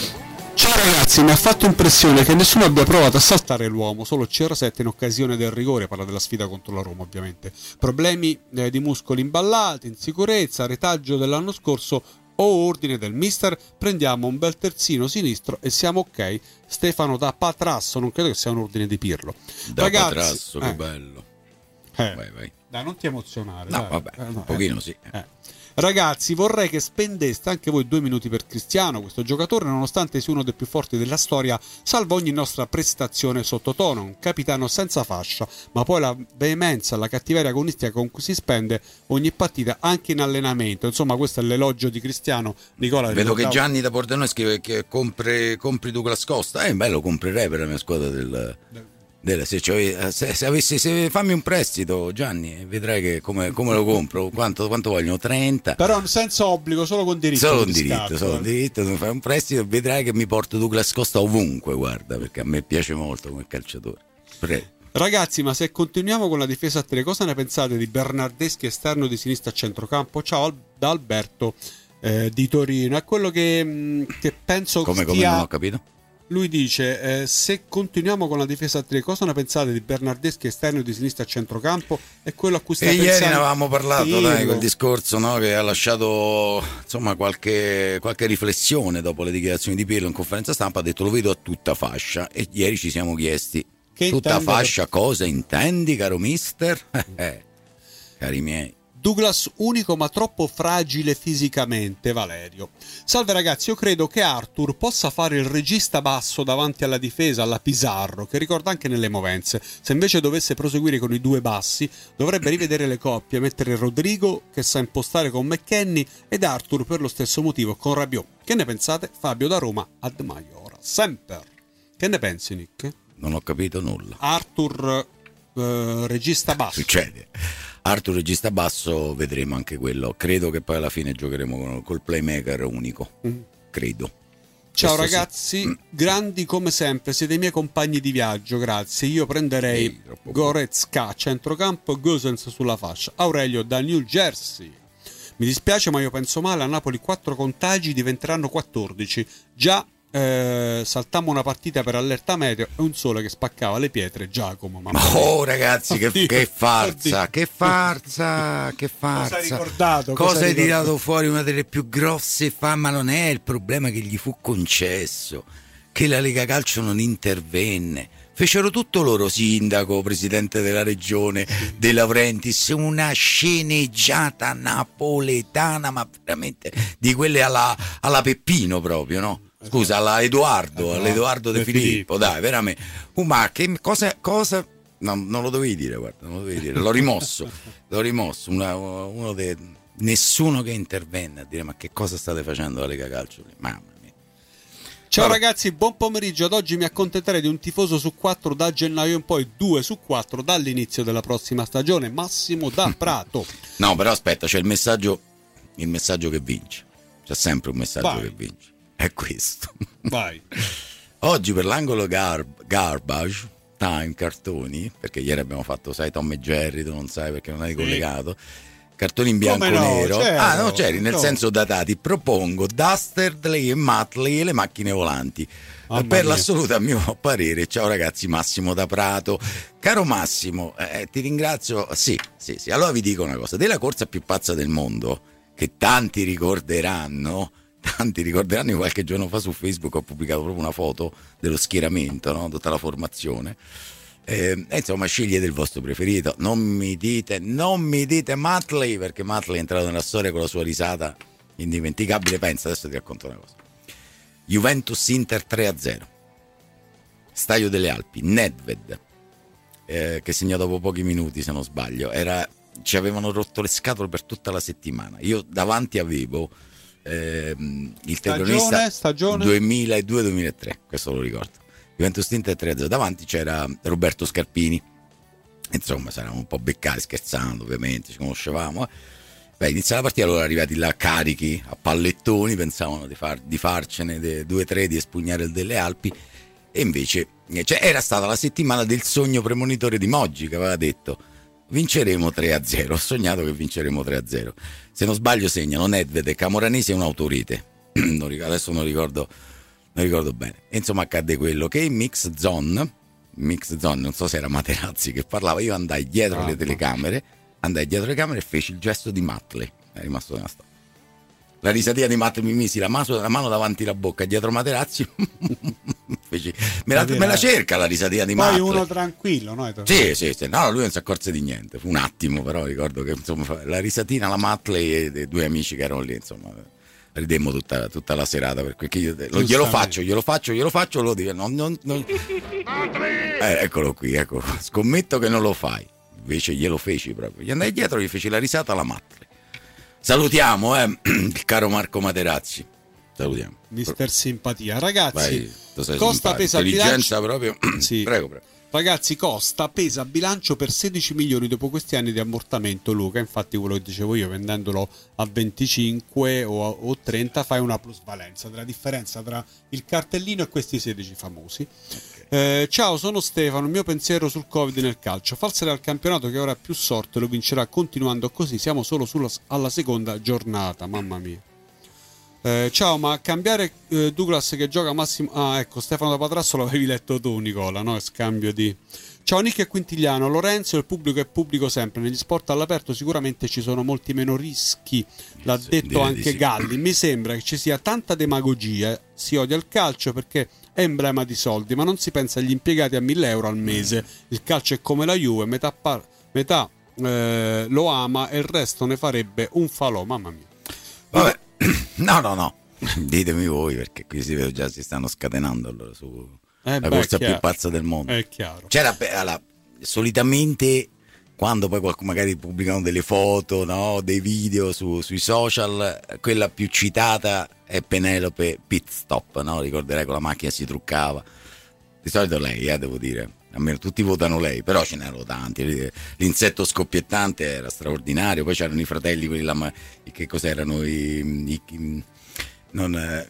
Ciao ragazzi, mi ha fatto impressione che nessuno abbia provato a saltare l'uomo, solo C R sette in occasione del rigore, parla della sfida contro la Roma ovviamente. Problemi eh, di muscoli imballati, insicurezza, retaggio dell'anno scorso o ordine del mister, prendiamo un bel terzino sinistro e siamo ok. Stefano da Patrasso, non credo che sia un ordine di Pirlo. Da ragazzi, Patrasso, eh. che bello. Eh. Vai, vai. Dai, non ti emozionare. No, dai. vabbè, eh, no, un pochino eh. sì. Eh. Ragazzi, vorrei che spendeste anche voi due minuti per Cristiano. Questo giocatore, nonostante sia uno dei più forti della storia, salva ogni nostra prestazione sottotono. Un capitano senza fascia, ma poi la veemenza, la cattiveria agonistica con cui si spende ogni partita, anche in allenamento. Insomma, questo è l'elogio di Cristiano. Nicola, vedo ricordavo... che Gianni da Pordenone scrive che compri, compri Douglas Costa. Eh, bello, comprerei per la mia squadra del... Della, se, cioè, se, se avessi se fammi un prestito, Gianni, vedrai che come, come lo compro, quanto, quanto vogliono? trenta, però senza obbligo, solo con diritto, solo con di diritto, scatto, solo con diritto, tu fai un prestito, vedrai che mi porto Douglas Costa ovunque, guarda, perché a me piace molto come calciatore. Prego. Ragazzi, ma se continuiamo con la difesa a tre, cosa ne pensate di Bernardeschi esterno di sinistra a centrocampo? Ciao da Alberto eh, di Torino. È quello che, che penso come, stia... come non ho capito? Lui dice, eh, se continuiamo con la difesa a tre, cosa ne pensate di Bernardeschi esterno di sinistra a centrocampo? È quello a cui stai e pensando? Ieri ne avevamo parlato, Pirlo. dai, quel discorso, no, che ha lasciato insomma qualche, qualche riflessione dopo le dichiarazioni di Pirlo in conferenza stampa. Ha detto lo vedo a tutta fascia e ieri ci siamo chiesti che tutta fascia, per... cosa intendi, caro mister? Eh, cari miei. Douglas unico ma troppo fragile fisicamente, Valerio. Salve ragazzi, io credo che Arthur possa fare il regista basso davanti alla difesa, alla Pizarro, che ricorda anche nelle movenze. Se invece dovesse proseguire con i due bassi, dovrebbe rivedere le coppie, mettere Rodrigo che sa impostare con McKennie ed Arthur per lo stesso motivo con Rabiot. Che ne pensate? Fabio da Roma ad Maiora. Sempre. Che ne pensi, Nick? Non ho capito nulla. Arthur eh, regista basso. Succede. Arthur regista basso, vedremo anche quello. Credo che poi alla fine giocheremo col playmaker unico. Mm. Credo. Ciao Questo ragazzi, sì. Grandi come sempre, siete i miei compagni di viaggio, grazie. Io prenderei Ehi, Goretzka a centrocampo e Gosens sulla fascia. Aurelio da New Jersey. Mi dispiace ma io penso male, a Napoli quattro contagi diventeranno quattordici. Già Eh, saltammo una partita per allerta meteo e un sole che spaccava le pietre. Giacomo, mamma oh ragazzi, che, Oddio, che farsa, oddio. che farsa, che farsa. Cosa hai ricordato? Cosa, Cosa hai ricordato? tirato fuori una delle più grosse fa, ma non è il problema che gli fu concesso, che la Lega Calcio non intervenne. Fecero tutto loro, sindaco, presidente della regione, De Laurentiis, una sceneggiata napoletana, ma veramente di quelle alla, alla Peppino proprio, no? Scusa, alla Edoardo, no, all'Edoardo De, De Filippo, Filippo, dai, veramente. Uh, ma che cosa, cosa... No, non lo dovevi dire, guarda, non lo dovevi dire, l'ho rimosso, l'ho rimosso, una, uno dei... Nessuno che intervenne a dire ma che cosa state facendo la Lega Calcio? Mamma mia. Ciao Vabbè. ragazzi, buon pomeriggio. Ad oggi mi accontenterei di un tifoso su quattro da gennaio in poi, due su quattro dall'inizio della prossima stagione. Massimo da Prato. No, però aspetta, c'è il messaggio, il messaggio che vince. C'è sempre un messaggio Vai. che vince. È questo. Vai. Oggi per l'angolo garb- garbage time cartoni, perché ieri abbiamo fatto, sai, Tom e Jerry, tu non sai perché non eri Sì. collegato. Cartoni in bianco e Come no, nero. c'ero, ah, no, c'eri, nel no. senso datati. Propongo Dastardly e Matley e le macchine volanti. Mamma per mia. l'assoluto, a mio parere, ciao ragazzi, Massimo da Prato. Caro Massimo, eh, ti ringrazio. Sì, sì, sì. Allora vi dico una cosa: della corsa più pazza del mondo, che tanti ricorderanno, tanti ricorderanno, io qualche giorno fa su Facebook ho pubblicato proprio una foto dello schieramento, no? Tutta la formazione. Eh, insomma, scegliete il vostro preferito. Non mi dite, non mi dite Matley, perché Matley è entrato nella storia con la sua risata indimenticabile. Pensa, adesso ti racconto una cosa. Juventus Inter tre a zero, Stadio delle Alpi, Nedved eh, che segnò dopo pochi minuti, se non sbaglio. Era, ci avevano rotto le scatole per tutta la settimana. Io davanti avevo eh, il stagione, telecronista stagione? duemiladue duemilatré, questo lo ricordo. Juventus Inter tre a zero, davanti c'era Roberto Scarpini, insomma saranno un po' beccati, scherzando ovviamente, ci conoscevamo. Beh, inizia la partita, allora arrivati là carichi a pallettoni, pensavano di, far, di farcene due o tre, di espugnare il delle Alpi, e invece cioè, era stata la settimana del sogno premonitore di Moggi, che aveva detto vinceremo tre a zero, ho sognato che vinceremo tre a zero, se non sbaglio segnano Nedved, Camoranesi e un'autorete, non ricordo, adesso non ricordo, non ricordo bene, e insomma accadde quello che in mix zone, mix zone, non so se era Materazzi che parlava, io andai dietro ah, le telecamere, andai dietro le camere e feci il gesto di Matley, è rimasto nella storia. La risatina di Matley, mi misi la mano, la mano davanti alla bocca dietro Materazzi. Feci, me, la, me la cerca la risatina di Matley. Poi uno tranquillo, no? Sì, sì, sì, no, lui non si accorse di niente, fu un attimo, però ricordo che insomma la risatina, la Matley e due amici che erano lì, insomma, ridemmo tutta, tutta la serata, perché io lo, glielo faccio, glielo faccio, glielo faccio, lo dico, non, non, non. Eh, eccolo qui, ecco, scommetto che non lo fai. Invece glielo feci proprio, gli andai dietro, gli feci la risata alla Matley. Salutiamo eh, il caro Marco Materazzi, salutiamo. Mister Simpatia, ragazzi. Vai, Costa pesa intelligenza bilancio... proprio. Sì. Prego, prego. Ragazzi, Costa pesa bilancio per sedici milioni dopo questi anni di ammortamento, Luca. Infatti quello che dicevo io, vendendolo a venticinque o, a, o trenta fai una plusvalenza, tra la differenza tra il cartellino e questi sedici famosi. Okay. Eh, ciao, sono Stefano, il mio pensiero sul Covid nel calcio. Falserà il campionato che ora ha più sorte, lo vincerà continuando così, siamo solo sulla, alla seconda giornata, mamma mia. Eh, ciao, ma cambiare eh, Douglas che gioca massimo... Ah, ecco, Stefano da Patrasso l'avevi letto tu, Nicola, no? Scambio di... Ciao Nick e Quintigliano, Lorenzo, il pubblico è pubblico sempre, negli sport all'aperto sicuramente ci sono molti meno rischi, l'ha sì, detto anche sì. Galli, mi sembra che ci sia tanta demagogia, si odia il calcio perché è emblema di soldi, ma non si pensa agli impiegati a mille euro al mese, il calcio è come la Juve, metà, par- metà eh, lo ama e il resto ne farebbe un falò, mamma mia. Vabbè. No, no, no, ditemi voi, perché qui si vedo già si stanno scatenando allora su eh la beh, corsa più pazza del mondo. È chiaro. C'era allora, solitamente quando poi qualcuno magari pubblicano delle foto, no, dei video su, sui social, quella più citata è Penelope Pitstop, no? Ricorderai, con la macchina si truccava. Di solito lei, eh, devo dire. Almeno tutti votano lei, però ce n'erano tanti. L'insetto scoppiettante era straordinario, poi c'erano i fratelli, quelli là, che cos'erano i, i, i, non,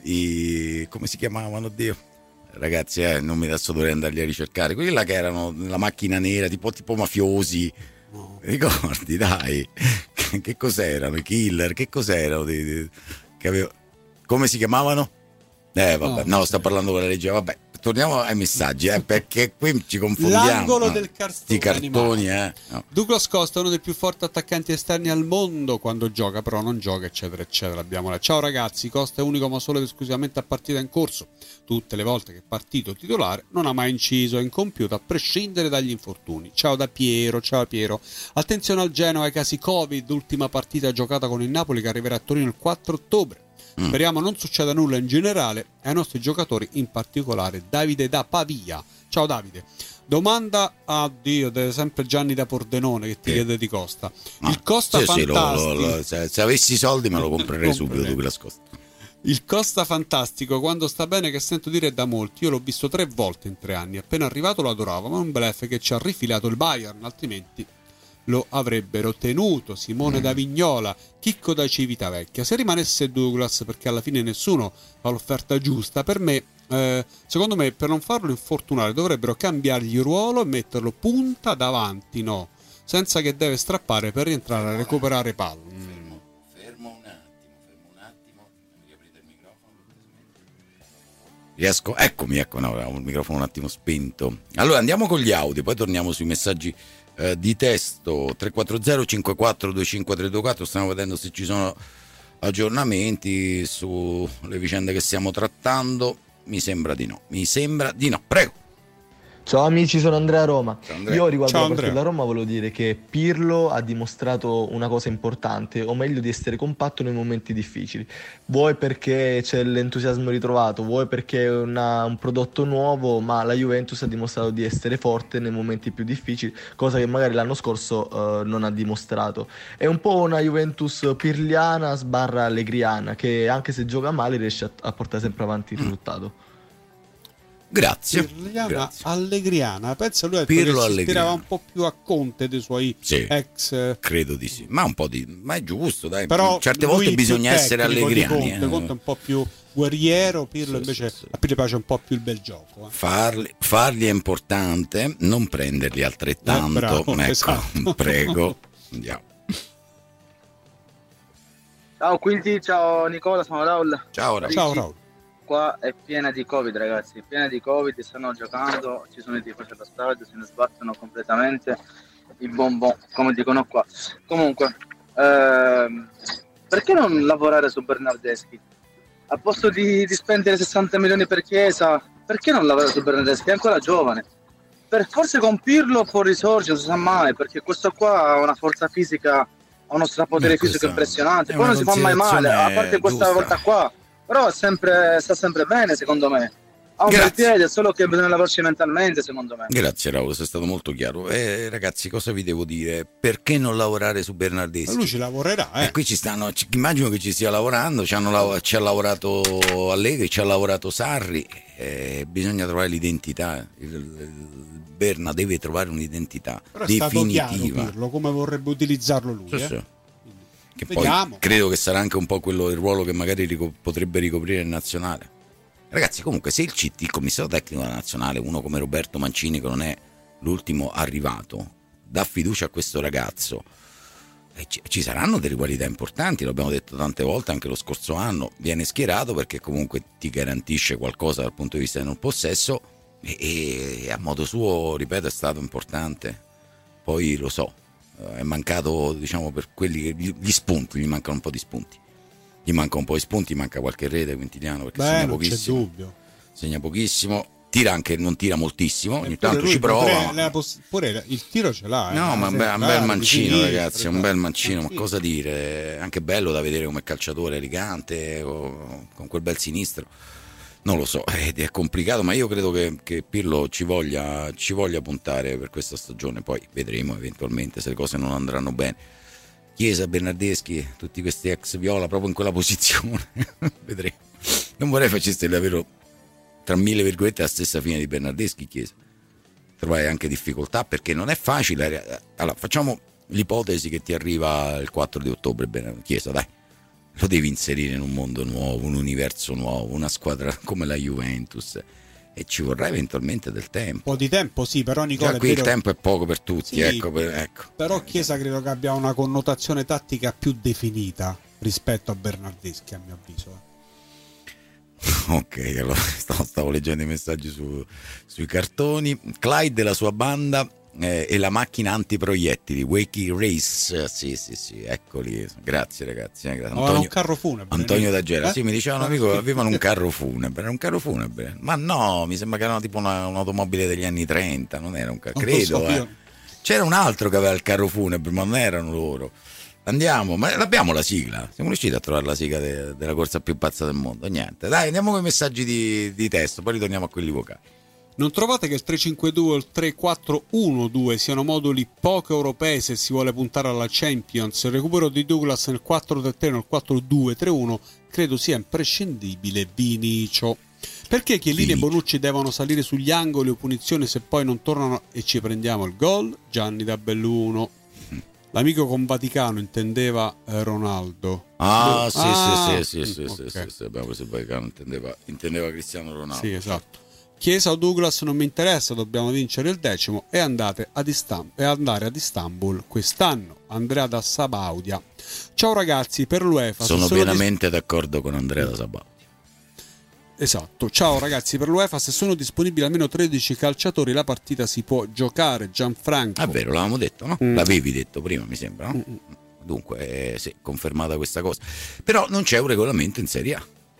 i come si chiamavano, Dio? Ragazzi, eh, non mi adesso dovrei andarli a ricercare, quelli là che erano nella macchina nera, tipo, tipo mafiosi. No. Ricordi, dai, che, che cos'erano? I killer, che cos'erano? Di, di, che avevo, come si chiamavano? Eh vabbè, no, no sto parlando con la regia, vabbè. Torniamo ai messaggi, eh, perché qui ci confondiamo. L'angolo no? del cartone. Di cartoni, eh. No. Douglas Costa è uno dei più forti attaccanti esterni al mondo quando gioca, però non gioca, eccetera, eccetera. Abbiamo la... Ciao ragazzi, Costa è unico ma solo ed esclusivamente a partita in corso. Tutte le volte che è partito titolare non ha mai inciso, è incompiuto a prescindere dagli infortuni. Ciao da Piero, ciao Piero. Attenzione al Genoa ai casi Covid, ultima partita giocata con il Napoli che arriverà a Torino il quattro ottobre. Mm. Speriamo non succeda nulla in generale e ai nostri giocatori, in particolare Davide da Pavia. Ciao Davide. Domanda a Dio, sempre Gianni da Pordenone che ti sì. chiede di Costa. No. Il Costa sì, fantastico. Sì, lo, lo, lo, se, se avessi i soldi me lo comprerei subito Douglas Costa. Il Costa fantastico, quando sta bene, che sento dire da molti, io l'ho visto tre volte in tre anni, appena arrivato lo adoravo, ma è un bluff che ci ha rifilato il Bayern, altrimenti lo avrebbero tenuto. Simone mm. da Vignola, Chicco da Civitavecchia. Se rimanesse Douglas, perché alla fine nessuno fa l'offerta giusta, per me eh, secondo me per non farlo infortunare dovrebbero cambiargli ruolo e metterlo punta davanti, no, senza che deve strappare per rientrare a recuperare palla. mm. fermo, fermo un attimo fermo un attimo mi riaprite il microfono? Riesco, eccomi, ecco, no, avevo il microfono un attimo spento. Allora andiamo con gli audio, poi torniamo sui messaggi Eh, di testo. Tre quattro zero cinque quattro due cinque tre due quattro. Stiamo vedendo se ci sono aggiornamenti sulle vicende che stiamo trattando. Mi sembra di no, mi sembra di no, prego. Ciao amici, sono Andrea Roma. Andrea. Io riguardo Ciao, la partita Andrea. della Roma volevo dire che Pirlo ha dimostrato una cosa importante, o meglio di essere compatto nei momenti difficili. Vuoi perché c'è l'entusiasmo ritrovato, vuoi perché è una- un prodotto nuovo, ma la Juventus ha dimostrato di essere forte nei momenti più difficili, cosa che magari l'anno scorso eh, non ha dimostrato. È un po' una Juventus pirliana sbarra allegriana, che anche se gioca male riesce a, a portare sempre avanti il risultato. Grazie. Pirliana Grazie. allegriana, pensa lui ha detto Pirlo che si Allegriana. ispirava un po' più a Conte dei suoi Sì, ex. credo di sì, ma un po' di ma è giusto, dai. Però Certe lui volte più bisogna essere tecnico di allegriani. Conte, eh. Conte è un po' più guerriero, Pirlo invece a Pirlo piace un po' più il bel gioco. eh. Farli, farli è importante, non prenderli altrettanto. Eh, bravo, ecco, esatto. prego. Andiamo. Ciao Quinti, ciao Nicola, sono Raul. Ciao Raul. Ciao Raul. Qua è piena di Covid, ragazzi, è piena di Covid, stanno giocando, ci sono i tifosi allo stadio, se ne sbattono completamente i bonbon, come dicono qua. Comunque, ehm, perché non lavorare su Bernardeschi? A posto di, di spendere sessanta milioni per Chiesa, perché non lavorare su Bernardeschi? È ancora giovane. Per, forse con Pirlo può risorgere, non si sa mai, perché questo qua ha una forza fisica, ha uno strapotere Beh, questa fisico impressionante, è poi una non si fa mai male, a considerazione parte questa giusta. volta qua. Però è sempre, sta sempre bene, secondo me. Ha un bel Grazie. piede, solo che bisogna lavorarci mentalmente, secondo me. Grazie Raul, sei stato molto chiaro. Eh, ragazzi, cosa vi devo dire? Perché non lavorare su Bernardeschi? Ma lui ci lavorerà, eh. Eh, qui ci stanno, ci- immagino che ci stia lavorando, ci, hanno lav- ci ha lavorato Allegri, ci ha lavorato Sarri, eh, bisogna trovare l'identità, il, il Berna deve trovare un'identità Però è stato chiaro definitiva. Pirlo come vorrebbe utilizzarlo lui. Sì, eh. sì. Che Vediamo. poi credo che sarà anche un po' quello il ruolo che magari rico- potrebbe ricoprire il nazionale. Ragazzi, comunque, se il C T, il commissario tecnico della nazionale, uno come Roberto Mancini, che non è l'ultimo arrivato, dà fiducia a questo ragazzo, e ci, ci saranno delle qualità importanti, l'abbiamo detto tante volte anche lo scorso anno. Viene schierato perché comunque ti garantisce qualcosa dal punto di vista del possesso, e, e a modo suo, ripeto, è stato importante. Poi lo so, è mancato, diciamo, per quelli che gli, gli spunti, gli mancano un po' di spunti. Gli manca un po' di spunti, manca qualche rete Quintiliano, perché Beh, segna non c'è pochissimo. dubbio. Segna pochissimo, tira anche, non tira moltissimo, ogni Eppure tanto lui ci prova. Pure, la poss- pure il tiro ce l'ha. eh. No, ma è un bel- un Sempre, bel eh, mancino, di ragazzi, è un sinistra, bel mancino, ma cosa dire? È anche bello da vedere come calciatore elegante, o- con quel bel sinistro. Non lo so, ed è complicato, ma io credo che, che Pirlo ci voglia, ci voglia puntare per questa stagione, poi vedremo eventualmente se le cose non andranno bene. Chiesa, Bernardeschi, tutti questi ex Viola proprio in quella posizione, vedremo. Non vorrei faceste davvero, tra mille virgolette, la stessa fine di Bernardeschi, Chiesa. Trovare anche difficoltà perché non è facile. Allora, facciamo l'ipotesi che ti arriva il quattro di ottobre, Chiesa, dai. Lo devi inserire in un mondo nuovo, un universo nuovo, una squadra come la Juventus, e ci vorrà eventualmente del tempo. Un po' di tempo, sì, però Nicola Già è qui vero- il tempo è poco per tutti, Sì, ecco, per- ecco. Però Chiesa credo che abbia una connotazione tattica più definita rispetto a Bernardeschi, a mio avviso. eh. Ok, allora stavo, stavo leggendo i messaggi su- sui cartoni. Clyde e la sua banda eh, e la macchina antiproiettili, Wakey Race, sì sì sì, eccoli, grazie ragazzi. eh, grazie. Avevano un carro funebre. Antonio D'Agera, Eh? sì, mi diceva un amico che avevano un carro funebre, era un carro funebre, ma no, mi sembra che era tipo una, un'automobile degli anni trenta, non era un carro, Non lo credo, so, eh. io- C'era un altro che aveva il carro funebre, ma non erano loro. Andiamo, ma l'abbiamo la sigla, siamo riusciti a trovare la sigla de- della corsa più pazza del mondo, niente, dai, andiamo con i messaggi di, di testo, poi ritorniamo a quelli vocali. Non trovate che il tre cinque due o il tre quattro uno due siano moduli poco europei se si vuole puntare alla Champions? Il recupero di Douglas nel quattro tre tre o nel quattro due tre uno credo sia imprescindibile. Vinicio. Perché Chiellini e Bonucci devono salire sugli angoli o punizioni se poi non tornano e ci prendiamo il gol? Gianni da Belluno. L'amico con Vaticano intendeva eh, Ronaldo. Ah, Do- sì, Ah, sì, sì, sì, sì, ok. sì, sì, sì, abbiamo preso il Vaticano, intendeva, intendeva Cristiano Ronaldo. Sì, esatto. Chiesa o Douglas non mi interessa, dobbiamo vincere il decimo e andate ad Istam- e andare ad Istanbul quest'anno. Andrea da Sabaudia. Ciao ragazzi, per l'UEFA Sono se sono pienamente d'accordo con Andrea da Sabaudia. dis- Esatto. Ciao ragazzi, per l'UEFA se sono disponibili almeno tredici calciatori la partita si può giocare. Gianfranco. È vero, l'avevamo detto, no? Mm. L'avevi detto prima, mi sembra, no? Dunque, eh, sì, confermata questa cosa. Però non c'è un regolamento in Serie A.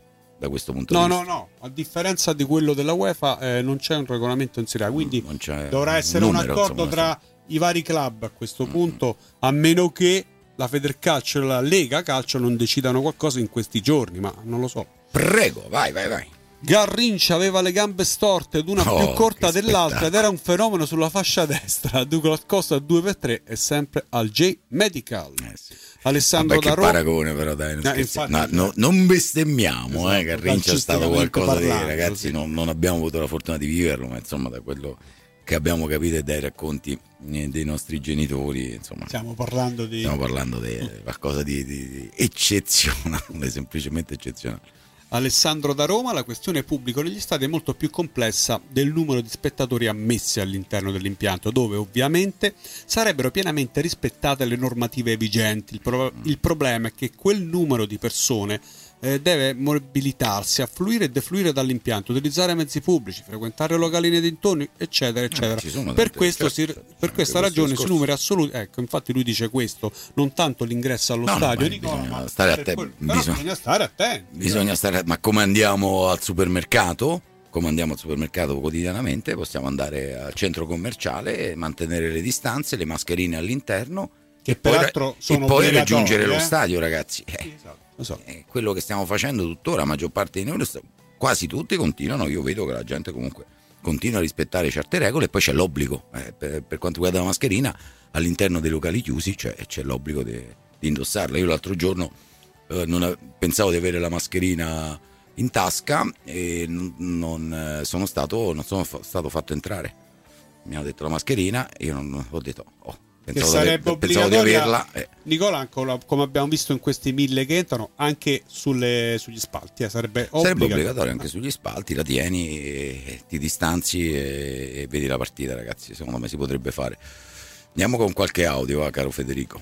da questo punto no, di vista. No, no, no, a differenza di quello della UEFA eh, non c'è un regolamento in Serie A, quindi dovrà essere numero, un accordo insomma, tra sì. i vari club a questo mm. punto, a meno che la Federcalcio e la Lega Calcio non decidano qualcosa in questi giorni, ma non lo so. Prego, vai, vai, vai. Garrincha aveva le gambe storte ed una oh, più corta dell'altra ed era un fenomeno sulla fascia destra. Douglas Costa due per tre è sempre al J Medical. Eh sì. Alessandro Vabbè, da Roma. Che paragone però dai, non, no, infatti, infatti, no, no, non bestemmiamo, esatto, eh, Garrincha è stato qualcosa di ragazzi, sì. non, non abbiamo avuto la fortuna di viverlo, ma insomma da quello che abbiamo capito e dai racconti dei nostri genitori, insomma, stiamo parlando di stiamo parlando di qualcosa di, di, di eccezionale, semplicemente eccezionale. Alessandro da Roma, la questione pubblico negli stadi è molto più complessa del numero di spettatori ammessi all'interno dell'impianto, dove ovviamente sarebbero pienamente rispettate le normative vigenti. Il, pro- il problema è che quel numero di persone eh, deve mobilitarsi, affluire e defluire dall'impianto, utilizzare mezzi pubblici, frequentare locali nei dintorni, eccetera, eccetera. Eh, per questo si, per questa ragione sui numeri assoluti, ecco, infatti lui dice questo, non tanto l'ingresso allo no, stadio, no, Nicola, bisogna, stare attenti, quel, bisogna, bisogna stare attenti. Bisogna stare, ma come andiamo al supermercato? Come andiamo al supermercato quotidianamente, possiamo andare al centro commerciale, mantenere le distanze, le mascherine all'interno, che e peraltro poi, sono e poi raggiungere eh? lo stadio, ragazzi. Eh, sì, esatto, esatto. È quello che stiamo facendo tuttora. La maggior parte di noi, quasi tutti continuano. Io vedo che la gente comunque continua a rispettare certe regole, e poi c'è l'obbligo eh, per, per quanto riguarda la mascherina all'interno dei locali chiusi, cioè, c'è l'obbligo di indossarla. Io l'altro giorno eh, non a, pensavo di avere la mascherina in tasca e non, non sono stato non sono stato fatto entrare. Mi hanno detto la mascherina e io non ho detto oh, pensavo, che sarebbe di, pensavo di averla eh. Nicola, ancora, come abbiamo visto in questi mille che entrano, anche sulle, sugli spalti eh, sarebbe, sarebbe obbligatorio. obbligatorio anche sugli spalti, la tieni e ti distanzi e, e vedi la partita, ragazzi, secondo me si potrebbe fare. Andiamo con qualche audio, va, caro Federico.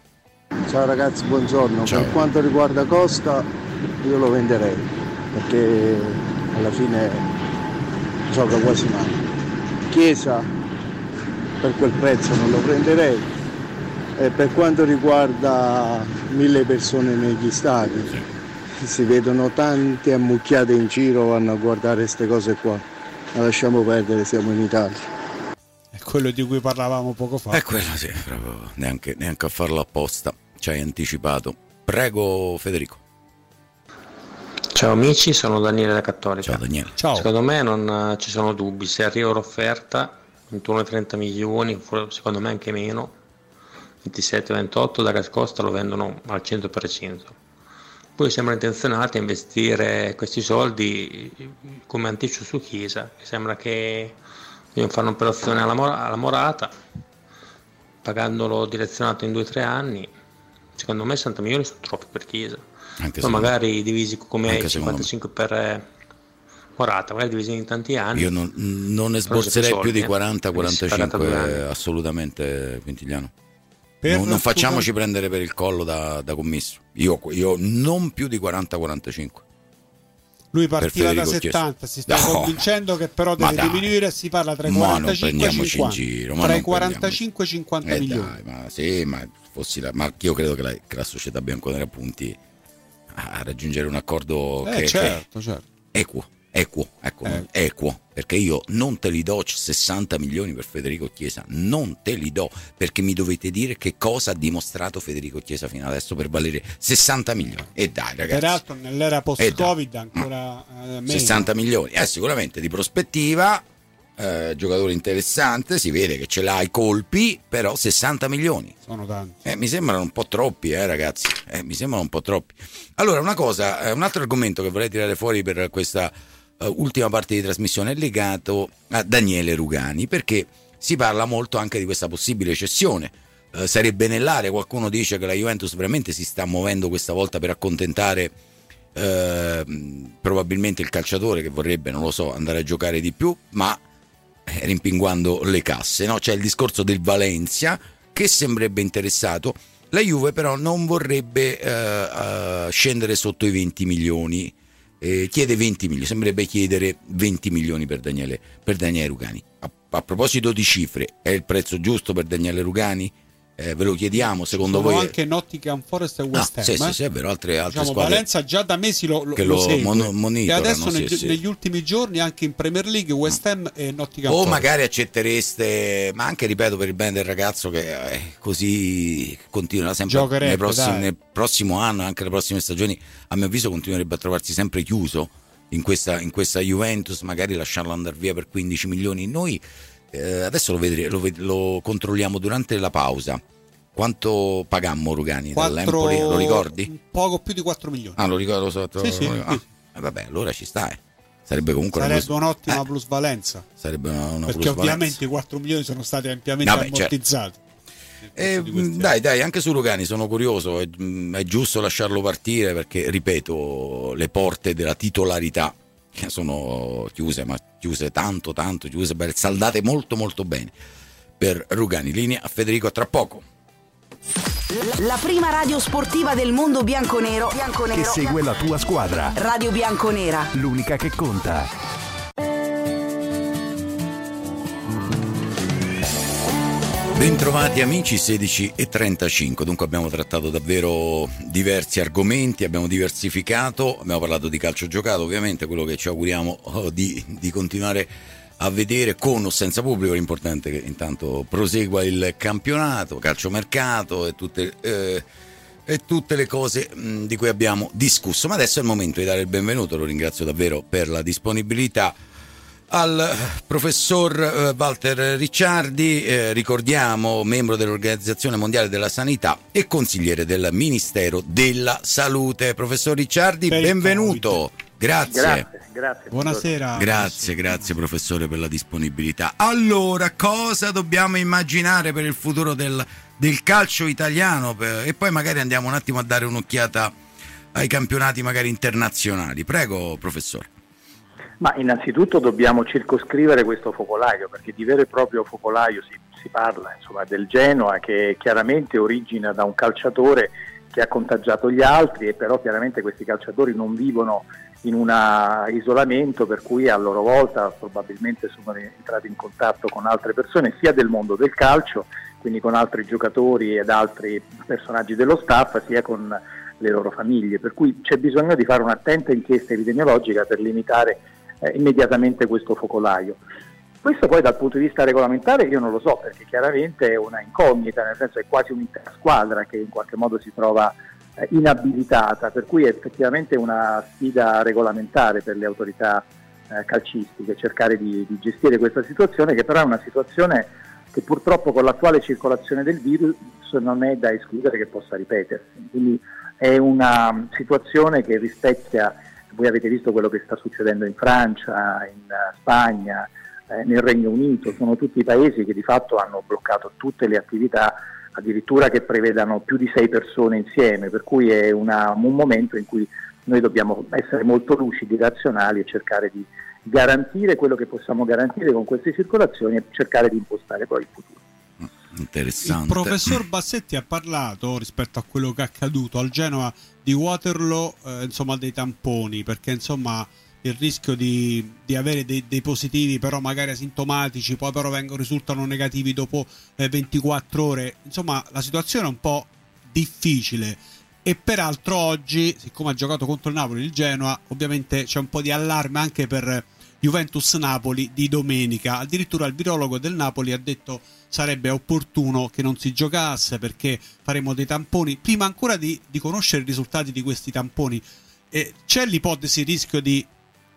Ciao ragazzi, buongiorno. Ciao. Per quanto riguarda Costa, io lo venderei, perché alla fine gioca quasi mai. Chiesa per quel prezzo non lo prenderei, e per quanto riguarda mille persone negli stadi, sì. si vedono tante ammucchiate in giro, vanno a guardare queste cose qua, ma lasciamo perdere, siamo in Italia. È quello di cui parlavamo poco fa. È quello, sì, proprio neanche, neanche a farlo apposta, ci hai anticipato. Prego Federico. Ciao amici, sono Daniele da Cattolica. Ciao Daniele. Ciao. Secondo me non ci sono dubbi, se arriva l'offerta intorno ai trenta milioni, secondo me anche meno, ventisette ventotto, da Costa lo vendono al cento per cento. Poi sembra intenzionati a investire questi soldi come anticipo su Chiesa, che sembra che vogliono fare un'operazione alla, mor- alla Morata, pagandolo direzionato in due o tre anni. Secondo me sessanta milioni sono troppi per Chiesa. Anche poi magari divisi come cinquantacinque per Morata, magari divisi in tanti anni. Io non, non ne sborzerei più di quaranta quarantacinque, assolutamente, Quintigliano. Non, non facciamoci prendere per il collo da, da commesso. Io, io non più di quaranta quarantacinque. Lui partiva da settanta, si sta no, convincendo che però deve diminuire, si parla tra i quarantacinque e i cinquanta. Giro, tra i quarantacinque e i cinquanta eh milioni. Dai, ma sì, ma fossi la, ma io credo che la, che la società bianconera punti a raggiungere un accordo eh, che, certo, che certo. equo, equo, ecco, eh. equo, perché io non te li do sessanta milioni per Federico Chiesa, non te li do, perché mi dovete dire che cosa ha dimostrato Federico Chiesa fino adesso per valere sessanta milioni. E dai, ragazzi. Peraltro nell'era post-Covid ancora eh, meglio. sessanta milioni, eh, sicuramente di prospettiva, eh, giocatore interessante, si vede che ce l'ha i colpi, però sessanta milioni. Sono tanti. Eh, mi sembrano un po' troppi, eh, ragazzi. Eh, mi sembrano un po' troppi. Allora, una cosa, eh, un altro argomento che vorrei tirare fuori per questa uh, ultima parte di trasmissione è legato a Daniele Rugani, perché si parla molto anche di questa possibile cessione. Uh, sarebbe nell'area, qualcuno dice che la Juventus veramente si sta muovendo questa volta per accontentare uh, probabilmente il calciatore che vorrebbe, non lo so, andare a giocare di più, ma eh, rimpinguando le casse, no? C'è il discorso del Valencia che sembrerebbe interessato. La Juve però non vorrebbe uh, uh, scendere sotto i venti milioni, eh, chiede venti milioni, sembrerebbe chiedere venti milioni per Daniele, per Daniele Rugani. A, a proposito di cifre, è il prezzo giusto per Daniele Rugani? Io non, non ne sborzerei più di quaranta quarantacinque, assolutamente, Quintigliano. Per, Per Federico Chiesa. per quanto riguarda Chiesa, Eh, ve lo chiediamo, secondo Sono voi? Anche Nottingham Forest e West ah, Ham. Sì, eh? sì, sì, è vero, altre, altre diciamo, squadre. Valenza già da mesi lo, lo, che lo, lo segue. mon- monitorano. E adesso sì, neg- sì. negli ultimi giorni anche in Premier League West Ham e Nottingham O Forest. magari accettereste, ma anche ripeto per il bene del ragazzo che eh, così continua sempre nei prossimi, nel prossimo anno, anche le prossime stagioni, a mio avviso continuerebbe a trovarsi sempre chiuso in questa, in questa Juventus, magari lasciarlo andare via per quindici milioni. Noi eh, adesso lo, vedremo, lo, ved- lo controlliamo durante la pausa. Quanto pagammo Rugani dall'Empoli? Lo ricordi? Un poco più di quattro milioni. Ah, lo ricordo sotto. Sì, sì, ah, sì. Eh, vabbè, allora ci sta. Eh. Sarebbe comunque Sarebbe una plus... un'ottima eh. plusvalenza. Sarebbe una, una perché plusvalenza. ovviamente i quattro milioni sono stati ampiamente Vabbè, ammortizzati. Eh, dai, dai, anche su Rugani sono curioso. È, è giusto lasciarlo partire perché, ripeto, le porte della titolarità sono chiuse, ma chiuse tanto, tanto chiuse, saldate molto, molto bene per Rugani. Linea a Federico, a tra poco. La prima radio sportiva del mondo bianconero, bianconero che segue la tua squadra. Radio Bianconera, l'unica che conta. Bentrovati amici, sedici e trentacinque. Dunque abbiamo trattato davvero diversi argomenti, abbiamo diversificato, abbiamo parlato di calcio giocato, ovviamente quello che ci auguriamo oh, di, di continuare a vedere con o senza pubblico. L'importante è che intanto prosegua il campionato, calciomercato e tutte, eh, e tutte le cose mh, di cui abbiamo discusso. Ma adesso è il momento di dare il benvenuto, lo ringrazio davvero per la disponibilità, al professor eh, Walter Ricciardi, eh, ricordiamo membro dell'Organizzazione Mondiale della Sanità e consigliere del Ministero della Salute. Professor Ricciardi, per benvenuto. Grazie. Grazie, grazie. Buonasera. Grazie, grazie professore per la disponibilità. Allora, cosa dobbiamo immaginare per il futuro del, del calcio italiano? E poi magari andiamo un attimo a dare un'occhiata ai campionati magari internazionali. Prego, professore. Ma innanzitutto dobbiamo circoscrivere questo focolaio, perché di vero e proprio focolaio si, si parla, insomma, del Genoa, che chiaramente origina da un calciatore che ha contagiato gli altri, e però chiaramente questi calciatori non vivono in un isolamento, per cui a loro volta probabilmente sono entrati in contatto con altre persone sia del mondo del calcio, quindi con altri giocatori ed altri personaggi dello staff, sia con le loro famiglie, per cui c'è bisogno di fare un'attenta inchiesta epidemiologica per limitare eh, immediatamente questo focolaio. Questo poi dal punto di vista regolamentare io non lo so, perché chiaramente è una incognita, nel senso è quasi un'intera squadra che in qualche modo si trova eh, inabilitata, per cui è effettivamente una sfida regolamentare per le autorità eh, calcistiche cercare di, di gestire questa situazione, che però è una situazione che purtroppo con l'attuale circolazione del virus non è da escludere che possa ripetersi. Quindi è una situazione che rispecchia, voi avete visto quello che sta succedendo in Francia, in Spagna, eh, nel Regno Unito, sono tutti paesi che di fatto hanno bloccato tutte le attività, addirittura che prevedano più di sei persone insieme, per cui è una, un momento in cui noi dobbiamo essere molto lucidi, razionali e cercare di garantire quello che possiamo garantire con queste circolazioni e cercare di impostare poi il futuro. Interessante. Il professor Bassetti ha parlato rispetto a quello che è accaduto al Genoa di Waterloo, eh, insomma dei tamponi, perché insomma il rischio di, di avere dei, dei positivi però magari asintomatici, poi però vengono, risultano negativi dopo eh, ventiquattro ore, insomma la situazione è un po' difficile. E peraltro oggi, siccome ha giocato contro il Napoli il Genoa, ovviamente c'è un po' di allarme anche per Juventus-Napoli di domenica. Addirittura il virologo del Napoli ha detto sarebbe opportuno che non si giocasse perché faremo dei tamponi prima ancora di, di conoscere i risultati di questi tamponi. E c'è l'ipotesi, il rischio di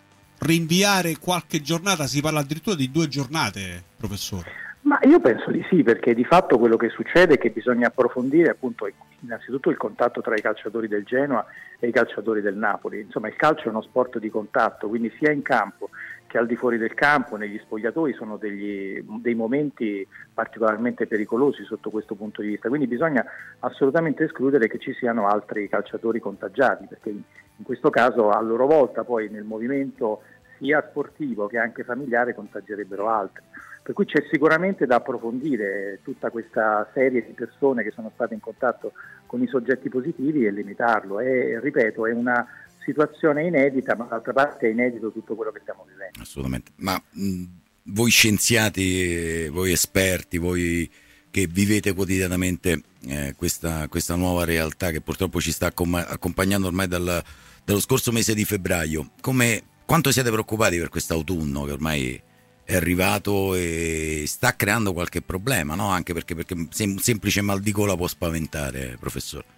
rinviare qualche giornata? Si parla addirittura di due giornate, professore. Ma io penso di sì, perché di fatto quello che succede è che bisogna approfondire appunto innanzitutto il contatto tra i calciatori del Genoa e i calciatori del Napoli. Insomma, il calcio è uno sport di contatto, quindi sia in campo che al di fuori del campo, negli spogliatoi, sono degli, dei momenti particolarmente pericolosi sotto questo punto di vista, quindi bisogna assolutamente escludere che ci siano altri calciatori contagiati, perché in, in questo caso a loro volta poi nel movimento sia sportivo che anche familiare contagierebbero altri. Per cui c'è sicuramente da approfondire tutta questa serie di persone che sono state in contatto con i soggetti positivi e limitarlo. E ripeto, è una situazione inedita, ma d'altra parte è inedito tutto quello che stiamo vivendo. Assolutamente. Ma mh, voi scienziati, voi esperti, voi che vivete quotidianamente eh, questa, questa nuova realtà che purtroppo ci sta accom- accompagnando ormai dal, dallo scorso mese di febbraio. Come, quanto siete preoccupati per quest'autunno che ormai è arrivato e sta creando qualche problema, no? Anche perché, perché un semplice mal di gola può spaventare, professore.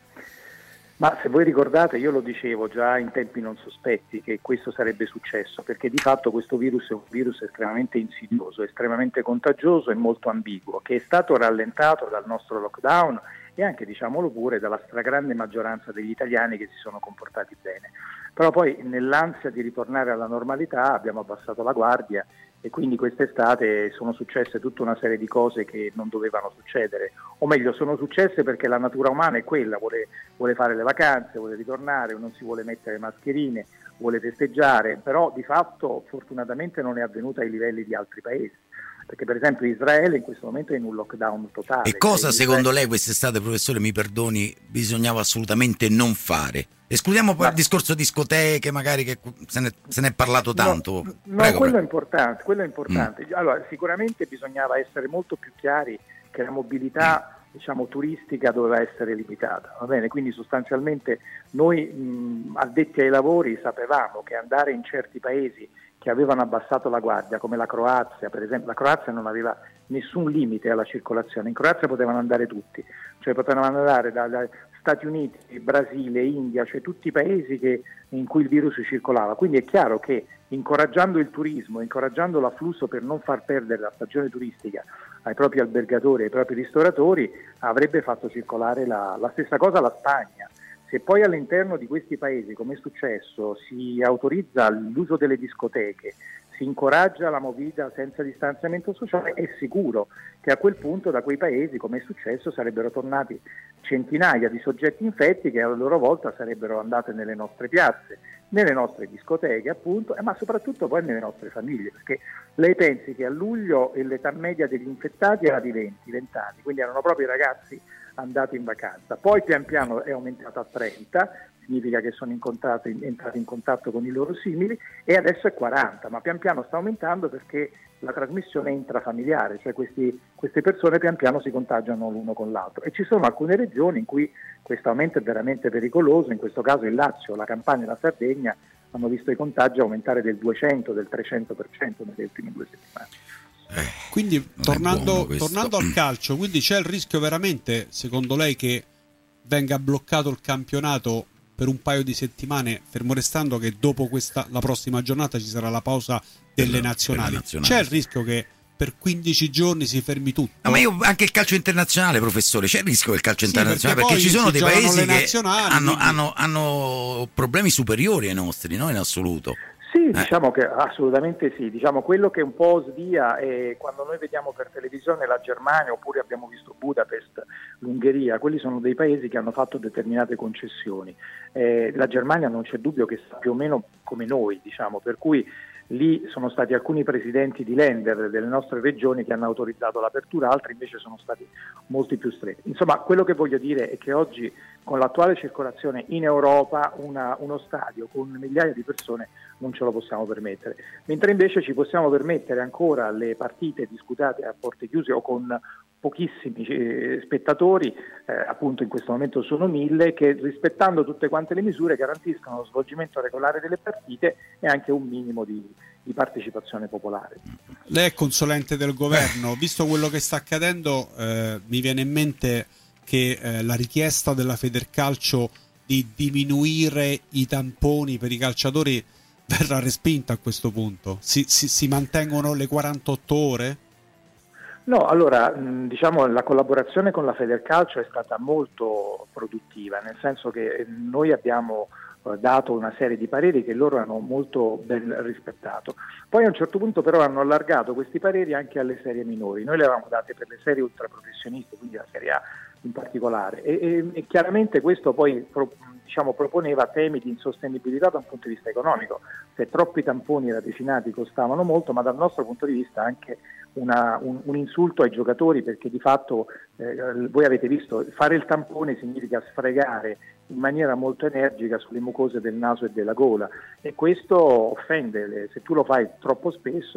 Ma se voi ricordate, io lo dicevo già in tempi non sospetti che questo sarebbe successo, perché di fatto questo virus è un virus estremamente insidioso, estremamente contagioso e molto ambiguo, che è stato rallentato dal nostro lockdown e anche, diciamolo pure, dalla stragrande maggioranza degli italiani che si sono comportati bene. Però poi nell'ansia di ritornare alla normalità abbiamo abbassato la guardia e quindi quest'estate sono successe tutta una serie di cose che non dovevano succedere, o meglio sono successe perché la natura umana è quella, vuole, vuole fare le vacanze, vuole ritornare, non si vuole mettere mascherine, vuole festeggiare, però di fatto fortunatamente non è avvenuta ai livelli di altri paesi, perché per esempio Israele in questo momento è in un lockdown totale. E cosa cioè, secondo Israele... lei quest'estate, professore, mi perdoni, bisognava assolutamente non fare? Escludiamo poi Ma... il discorso discoteche, magari che se ne, se ne è parlato tanto. No, no prego, quello prego. è importante, quello è importante. Mm. Allora, sicuramente bisognava essere molto più chiari che la mobilità diciamo turistica doveva essere limitata, va bene? Quindi sostanzialmente noi mh, addetti ai lavori sapevamo che andare in certi paesi che avevano abbassato la guardia, come la Croazia, per esempio, la Croazia non aveva nessun limite alla circolazione, in Croazia potevano andare tutti, cioè potevano andare da, da Stati Uniti, Brasile, India, cioè tutti i paesi che, in cui il virus circolava. Quindi è chiaro che incoraggiando il turismo, incoraggiando l'afflusso per non far perdere la stagione turistica ai propri albergatori, ai propri ristoratori, avrebbe fatto circolare la, la stessa cosa la Spagna. Se poi all'interno di questi paesi, come è successo, si autorizza l'uso delle discoteche, si incoraggia la movida senza distanziamento sociale, è sicuro che a quel punto da quei paesi, come è successo, sarebbero tornati centinaia di soggetti infetti che a loro volta sarebbero andate nelle nostre piazze, nelle nostre discoteche appunto, ma soprattutto poi nelle nostre famiglie, perché lei pensi che a luglio l'età media degli infettati era di venti, venti anni, quindi erano proprio i ragazzi andati in vacanza, poi pian piano è aumentata a trenta, significa che sono incontrati, entrati in contatto con i loro simili, e adesso è quaranta, ma pian piano sta aumentando perché la trasmissione è intrafamiliare, cioè questi, queste persone pian piano si contagiano l'uno con l'altro, e ci sono alcune regioni in cui questo aumento è veramente pericoloso, in questo caso il Lazio, la Campania e la Sardegna hanno visto i contagi aumentare del duecento, del trecento per cento nelle ultime due settimane. Quindi tornando, tornando al calcio, quindi c'è il rischio veramente, secondo lei, che venga bloccato il campionato per un paio di settimane, fermo restando che dopo questa, la prossima giornata ci sarà la pausa delle nazionali. nazionali. C'è il rischio che per quindici giorni si fermi tutto? No, ma io anche il calcio internazionale, professore, c'è il rischio del calcio sì, internazionale, perché, perché ci sono dei paesi che hanno, quindi... hanno, hanno problemi superiori ai nostri, no, in assoluto. Sì, eh. diciamo che assolutamente sì, diciamo quello che un po' svia è quando noi vediamo per televisione la Germania, oppure abbiamo visto Budapest, l'Ungheria, quelli sono dei paesi che hanno fatto determinate concessioni. Eh, la Germania non c'è dubbio che sta più o meno come noi, diciamo, per cui lì sono stati alcuni presidenti di Länder delle nostre regioni che hanno autorizzato l'apertura, altri invece sono stati molti più stretti. Insomma, quello che voglio dire è che oggi con l'attuale circolazione in Europa una, uno stadio con migliaia di persone non ce lo possiamo permettere, mentre invece ci possiamo permettere ancora le partite disputate a porte chiuse o con pochissimi eh, spettatori, eh, appunto in questo momento sono mille, che rispettando tutte quante le misure garantiscono lo svolgimento regolare delle partite e anche un minimo di, di partecipazione popolare. Lei è consulente del governo, visto quello che sta accadendo, eh, mi viene in mente che eh, la richiesta della Federcalcio di diminuire i tamponi per i calciatori verrà respinta a questo punto. Si, si, si mantengono le quarantotto ore? No, allora diciamo la collaborazione con la Federcalcio è stata molto produttiva, nel senso che noi abbiamo dato una serie di pareri che loro hanno molto ben rispettato. Poi a un certo punto però hanno allargato questi pareri anche alle serie minori. Noi le avevamo date per le serie ultraprofessioniste, quindi la Serie A in particolare, e, e, e chiaramente questo poi pro, diciamo, proponeva temi di insostenibilità da un punto di vista economico, se troppi tamponi ratifinati costavano molto, ma dal nostro punto di vista anche una, un, un insulto ai giocatori, perché di fatto eh, voi avete visto, fare il tampone significa sfregare in maniera molto energica sulle mucose del naso e della gola, e questo offende, se tu lo fai troppo spesso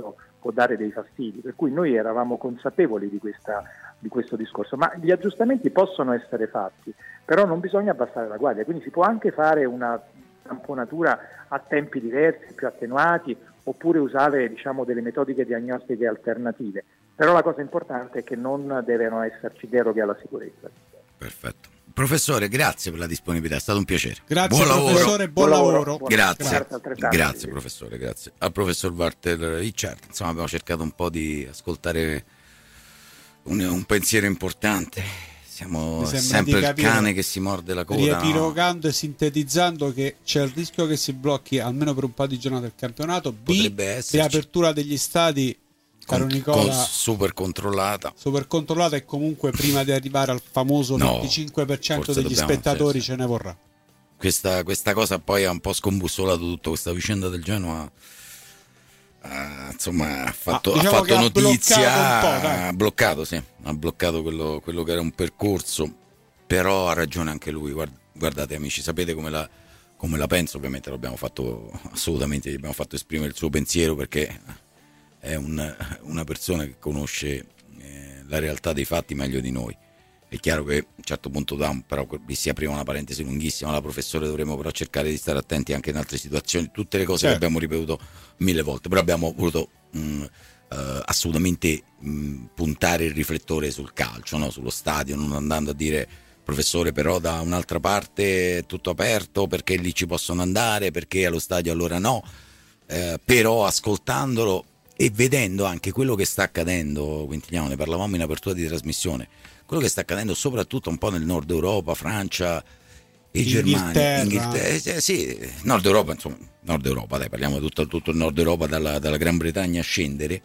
può dare dei fastidi, per cui noi eravamo consapevoli di, questa, di questo discorso, ma gli aggiustamenti possono essere fatti, però non bisogna abbassare la guardia, quindi si può anche fare una tamponatura a tempi diversi, più attenuati, oppure usare, diciamo, delle metodiche diagnostiche alternative, però la cosa importante è che non devono esserci deroghe alla sicurezza. Perfetto. Professore, grazie per la disponibilità, è stato un piacere. Grazie buon professore, buon, buon lavoro. lavoro. Grazie, grazie, grazie professore, grazie. Al professor Walter Ricciardi, insomma abbiamo cercato un po' di ascoltare un, un pensiero importante. Siamo sempre il cane che si morde la coda. Riepilogando no? e sintetizzando che c'è il rischio che si blocchi almeno per un po' di giornate il campionato. B, riapertura degli stadi, caro con, Nicola, con super controllata. Super controllata e comunque prima di arrivare al famoso no, venticinque per cento degli spettatori ce ne vorrà. Questa, questa cosa poi ha un po' scombussolato tutto, questa vicenda del Genoa. Uh, insomma ha fatto, ah, diciamo ha fatto notizia, ha, ha bloccato, sì, ha bloccato quello, quello che era un percorso, però ha ragione anche lui. Guard, guardate amici, sapete come la, come la penso, ovviamente l'abbiamo fatto assolutamente, gli abbiamo fatto esprimere il suo pensiero perché è un, una persona che conosce eh, la realtà dei fatti meglio di noi. È chiaro che a un certo punto da, però vi si apriva una parentesi lunghissima, la professore dovremmo però cercare di stare attenti anche in altre situazioni, tutte le cose certo. che abbiamo ripetuto mille volte, però abbiamo voluto mh, uh, assolutamente mh, puntare il riflettore sul calcio, no? Sullo stadio, non andando a dire professore però da un'altra parte è tutto aperto perché lì ci possono andare, perché allo stadio allora no, eh, però ascoltandolo e vedendo anche quello che sta accadendo, Quintiliano, ne parlavamo in apertura di trasmissione, quello che sta accadendo soprattutto un po' nel nord Europa, Francia e Germania, Inghilterra, eh, sì, Nord Europa, insomma, Nord Europa, dai, parliamo di tutto, tutto il Nord Europa, dalla, dalla Gran Bretagna a scendere.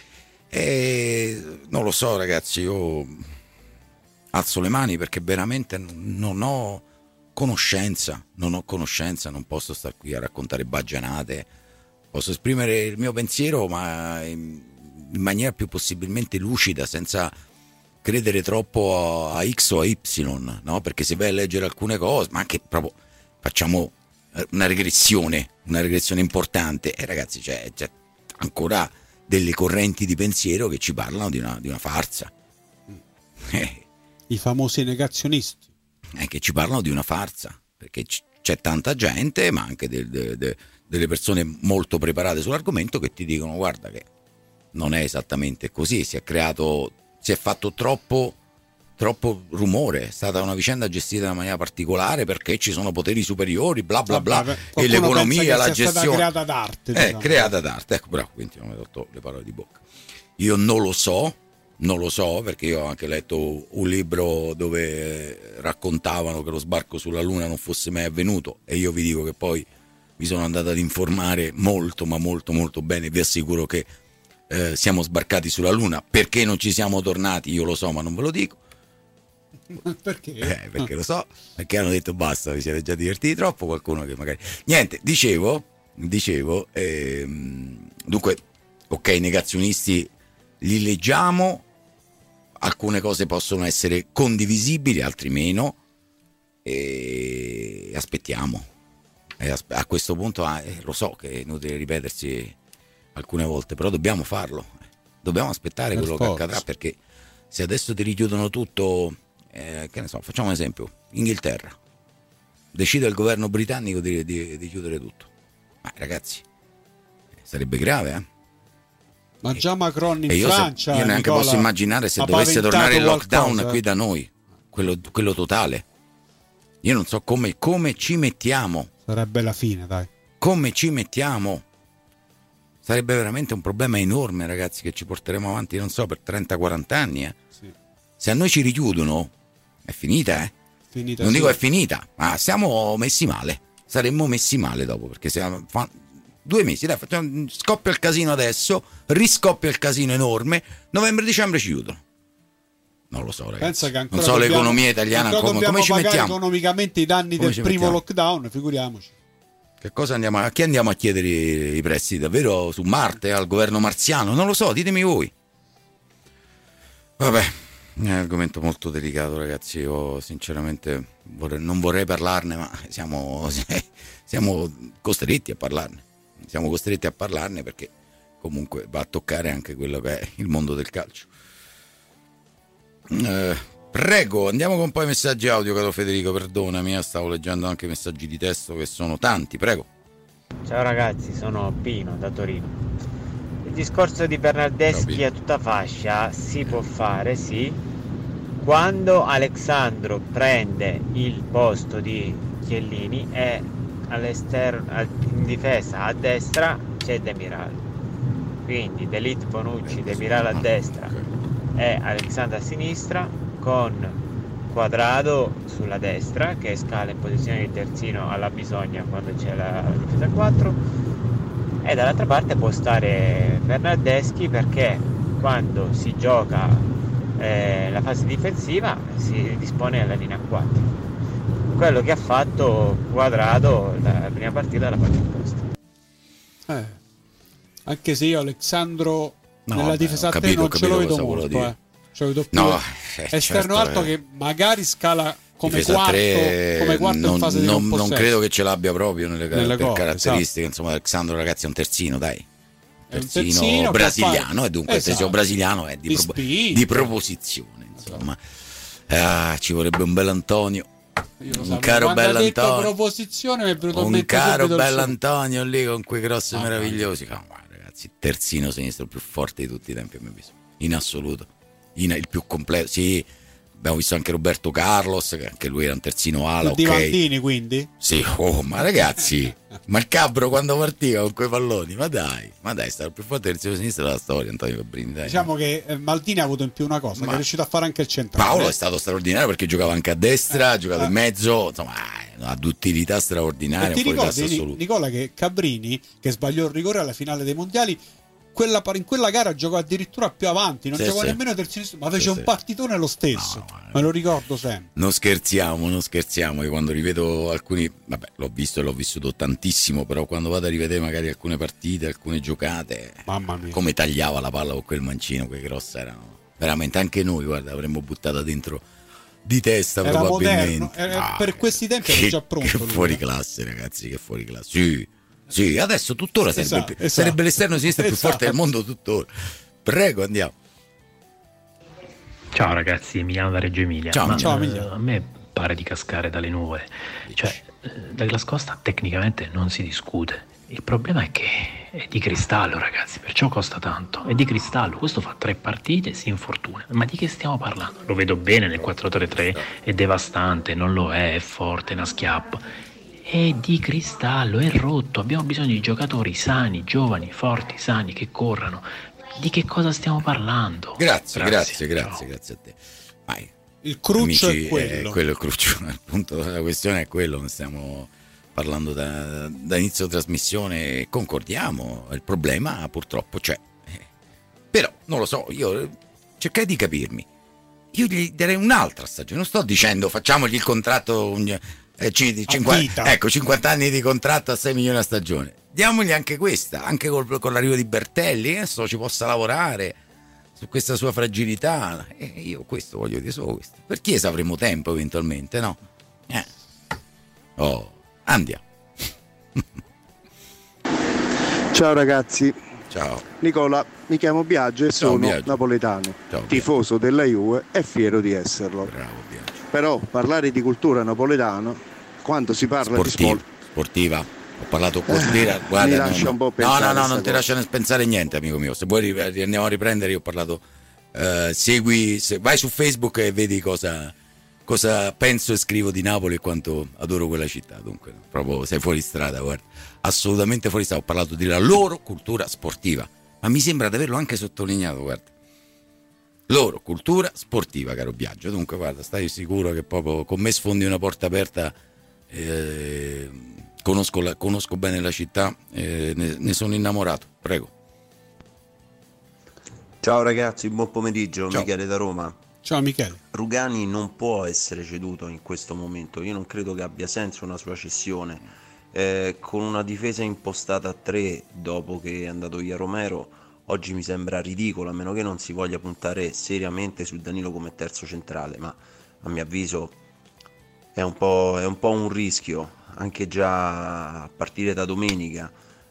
E non lo so, ragazzi, io alzo le mani perché veramente non ho conoscenza, non ho conoscenza, non posso stare qui a raccontare baggianate, posso esprimere il mio pensiero, ma in, in maniera più possibilmente lucida, senza credere troppo a, a X o a Y, no? Perché se vai a leggere alcune cose, ma anche proprio facciamo una regressione, una regressione importante, e ragazzi c'è, c'è ancora delle correnti di pensiero che ci parlano di una, di una farsa. Eh. I famosi negazionisti. Eh, che ci parlano di una farsa, perché c- c'è tanta gente, ma anche de- de- de- delle persone molto preparate sull'argomento che ti dicono guarda che non è esattamente così, si è creato... si è fatto troppo troppo rumore, è stata una vicenda gestita in una maniera particolare perché ci sono poteri superiori, bla bla bla, Vabbè, e l'economia, la gestione è stata creata d'arte, è diciamo. creata d'arte, ecco, bravo, quindi non mi hai dato le parole di bocca. Io non lo so, non lo so perché io ho anche letto un libro dove raccontavano che lo sbarco sulla Luna non fosse mai avvenuto e io vi dico che poi mi sono andato ad informare molto ma molto molto bene, vi assicuro che Eh, siamo sbarcati sulla Luna. Perché non ci siamo tornati io lo so ma non ve lo dico. Perché? Eh, perché lo so, perché hanno detto basta, vi siete già divertiti troppo, qualcuno che magari niente, dicevo dicevo ehm, dunque ok, negazionisti li leggiamo, alcune cose possono essere condivisibili, altri meno, e aspettiamo e a questo punto eh, lo so che è inutile ripetersi alcune volte, però dobbiamo farlo, dobbiamo aspettare per quello forza. che accadrà, perché se adesso ti richiudono tutto, eh, che ne so, facciamo un esempio, Inghilterra decide il governo britannico di, di, di chiudere tutto, ma ragazzi sarebbe grave, eh? Ma già Macron in e io Francia, se, io neanche Nicola, posso immaginare se dovesse tornare il lockdown qualcosa, qui da noi, quello, quello totale, io non so come, come ci mettiamo, sarebbe la fine, dai, come ci mettiamo. Sarebbe veramente un problema enorme, ragazzi, che ci porteremo avanti, non so, per trenta quaranta anni. Eh. Sì. Se a noi ci richiudono, è finita, eh? Finita, non sì. dico è finita, ma siamo messi male. Saremmo messi male dopo, perché siamo, fa, due mesi, dai, facciamo, scoppia il casino adesso, riscoppia il casino enorme, novembre-dicembre ci chiudono. Non lo so, ragazzi. Pensa che non so dobbiamo, l'economia italiana come, come ci mettiamo. Economicamente i danni come del primo mettiamo? lockdown, figuriamoci. Che cosa andiamo a, a chi andiamo a chiedere i, i prestiti? Davvero su Marte, al governo marziano? Non lo so, ditemi voi. Vabbè, è un argomento molto delicato, ragazzi. Io sinceramente vorrei, non vorrei parlarne, ma siamo, siamo costretti a parlarne. Siamo costretti a parlarne perché comunque va a toccare anche quello che è il mondo del calcio. Eh, prego, andiamo con poi messaggi audio, caro Federico, perdonami, stavo leggendo anche messaggi di testo che sono tanti, prego. Ciao ragazzi, sono Pino da Torino. Il discorso di Bernardeschi a tutta fascia si può fare, sì, quando Alexandro prende il posto di Chiellini e all'esterno, in difesa a destra c'è Demiral, quindi De Ligt, Bonucci, Demiral a destra e Alexandro a sinistra, con Quadrado sulla destra che scala in posizione di terzino alla bisogna quando c'è la difesa quattro, e dall'altra parte può stare Bernardeschi perché quando si gioca eh, la fase difensiva si dispone alla linea quattro, quello che ha fatto Quadrado la prima partita l'ha fatto apposta. Eh, anche se io Alexandro no, nella vabbè, difesa a capito, tre non ce lo vedo molto, eh. ce lo vedo più no, eh, esterno certo, alto eh. che magari scala come difesa quarto, tre, come quarto non, in fase non, di non possesso. credo che ce l'abbia proprio nelle, Nelle per cose, caratteristiche, esatto. insomma Alexandro ragazzi è un terzino, dai, terzino, terzino brasiliano, e dunque esatto. il terzino brasiliano è di, Di propo- spinta. di proposizione, insomma. Ah, ci vorrebbe un bel Antonio, un caro bello Antonio, proposizione mi è venuto in un mente caro subito il bello suo. Antonio lì con quei cross Ah, meravigliosi. No, ma ragazzi, terzino sinistro più forte di tutti i tempi a mio avviso, in assoluto, in, il più completo, sì. Abbiamo visto anche Roberto Carlos, che anche lui era un terzino ala, Di ok. Maldini, quindi? Sì, oh, ma ragazzi, ma il Cabro quando partiva con quei palloni, ma dai, ma dai, stava il più forte terzino sinistro della storia, Antonio Cabrini, dai. Diciamo che eh, Maldini ha avuto in più una cosa, Ma- che è riuscito a fare anche il centrale. Paolo è stato straordinario perché giocava anche a destra, ha giocato eh. in mezzo, insomma, ha d'utilità straordinaria, E ti un fuori classe ricordi, assoluto. Nicola, che Cabrini, che sbagliò il rigore alla finale dei mondiali, quella, in quella gara giocò addirittura più avanti, non Sì, giocò sì. nemmeno terzino, ma fece Sì, un sì. partitone lo stesso. Me lo ricordo sempre. Non scherziamo, non scherziamo. Io quando rivedo alcuni, vabbè, l'ho visto e l'ho vissuto tantissimo, però quando vado a rivedere magari alcune partite, alcune giocate, mamma mia, come tagliava la palla con quel mancino, quei cross erano veramente, anche noi, guarda, avremmo buttata dentro di testa Era probabilmente. moderno, era- Ah, per questi tempi era che, già pronto. che lui, fuori eh. classe, ragazzi, che fuori classe. Sì, sì, adesso tuttora sarebbe, Esatto, il più- esatto. sarebbe l'esterno sinistro più Esatto. forte del mondo tuttora. Prego, andiamo. Ciao ragazzi, Emiliano da Reggio Emilia. Ciao, Ma, Emiliano. eh, Ciao, Emiliano. a me pare di cascare dalle nuvole. Cioè, eh, Douglas Costa tecnicamente non si discute. Il problema è che è di cristallo, ragazzi, perciò costa tanto. È di cristallo, questo fa tre partite e si infortuna. Ma di che stiamo parlando? Lo vedo bene nel quattro tre tre, è devastante, non lo è, è forte, è una schiappa. È di cristallo, è rotto. Abbiamo bisogno di giocatori sani, giovani, forti, sani, che corrano. Di che cosa stiamo parlando? Grazie, grazie, grazie, grazie a te. Vai. Il cruccio Amici, è quello. È quello il cruccio. Il punto della questione è quello. Ne stiamo parlando da, da inizio trasmissione e concordiamo. Il problema purtroppo c'è. Però non lo so, io cercai di capirmi. Io gli darei un'altra stagione. Non sto dicendo facciamogli il contratto. Eh, c- cinquanta, ecco, cinquanta anni di contratto a sei milioni a stagione. Diamogli anche questa, anche col, con l'arrivo di Bertelli, adesso ci possa lavorare su questa sua fragilità. E io questo voglio dire, solo questo. Per Chiesa avremo tempo eventualmente, no? Eh. Oh, andiamo. Ciao ragazzi. Ciao. Nicola, mi chiamo Biagio e Ciao, sono Biagio. napoletano, Ciao, tifoso della Juve e fiero di esserlo. Bravo, Biagio. Però parlare di cultura napoletana, quando si parla Sportiva, di sport, sportiva. Ho parlato con Eh, guarda, mi no, lascia no, un po' no, pensare no, no, questa non ti cosa. lascia pensare niente, amico mio. Se vuoi ri- andiamo a riprendere, io ho parlato. eh, segui, se, vai su Facebook e vedi cosa, cosa penso e scrivo di Napoli e quanto adoro quella città. Dunque, proprio sei fuori strada, guarda, assolutamente fuori strada. Ho parlato della loro cultura sportiva, ma mi sembra di averlo anche sottolineato, guarda. Loro cultura sportiva, caro Biagio. Dunque, guarda, stai sicuro che proprio con me sfondi una porta aperta. Eh, conosco, la, conosco bene la città, eh, ne, ne sono innamorato. Prego. Ciao ragazzi, buon pomeriggio. Ciao. Michele da Roma. Ciao Michele. Rugani non può essere ceduto in questo momento. Io non credo che abbia senso una sua cessione. Eh, con una difesa impostata a tre dopo che è andato via Romero, oggi mi sembra ridicolo, a meno che non si voglia puntare seriamente su Danilo come terzo centrale, ma a mio avviso è un po', è un po' un rischio, anche già a partire da domenica.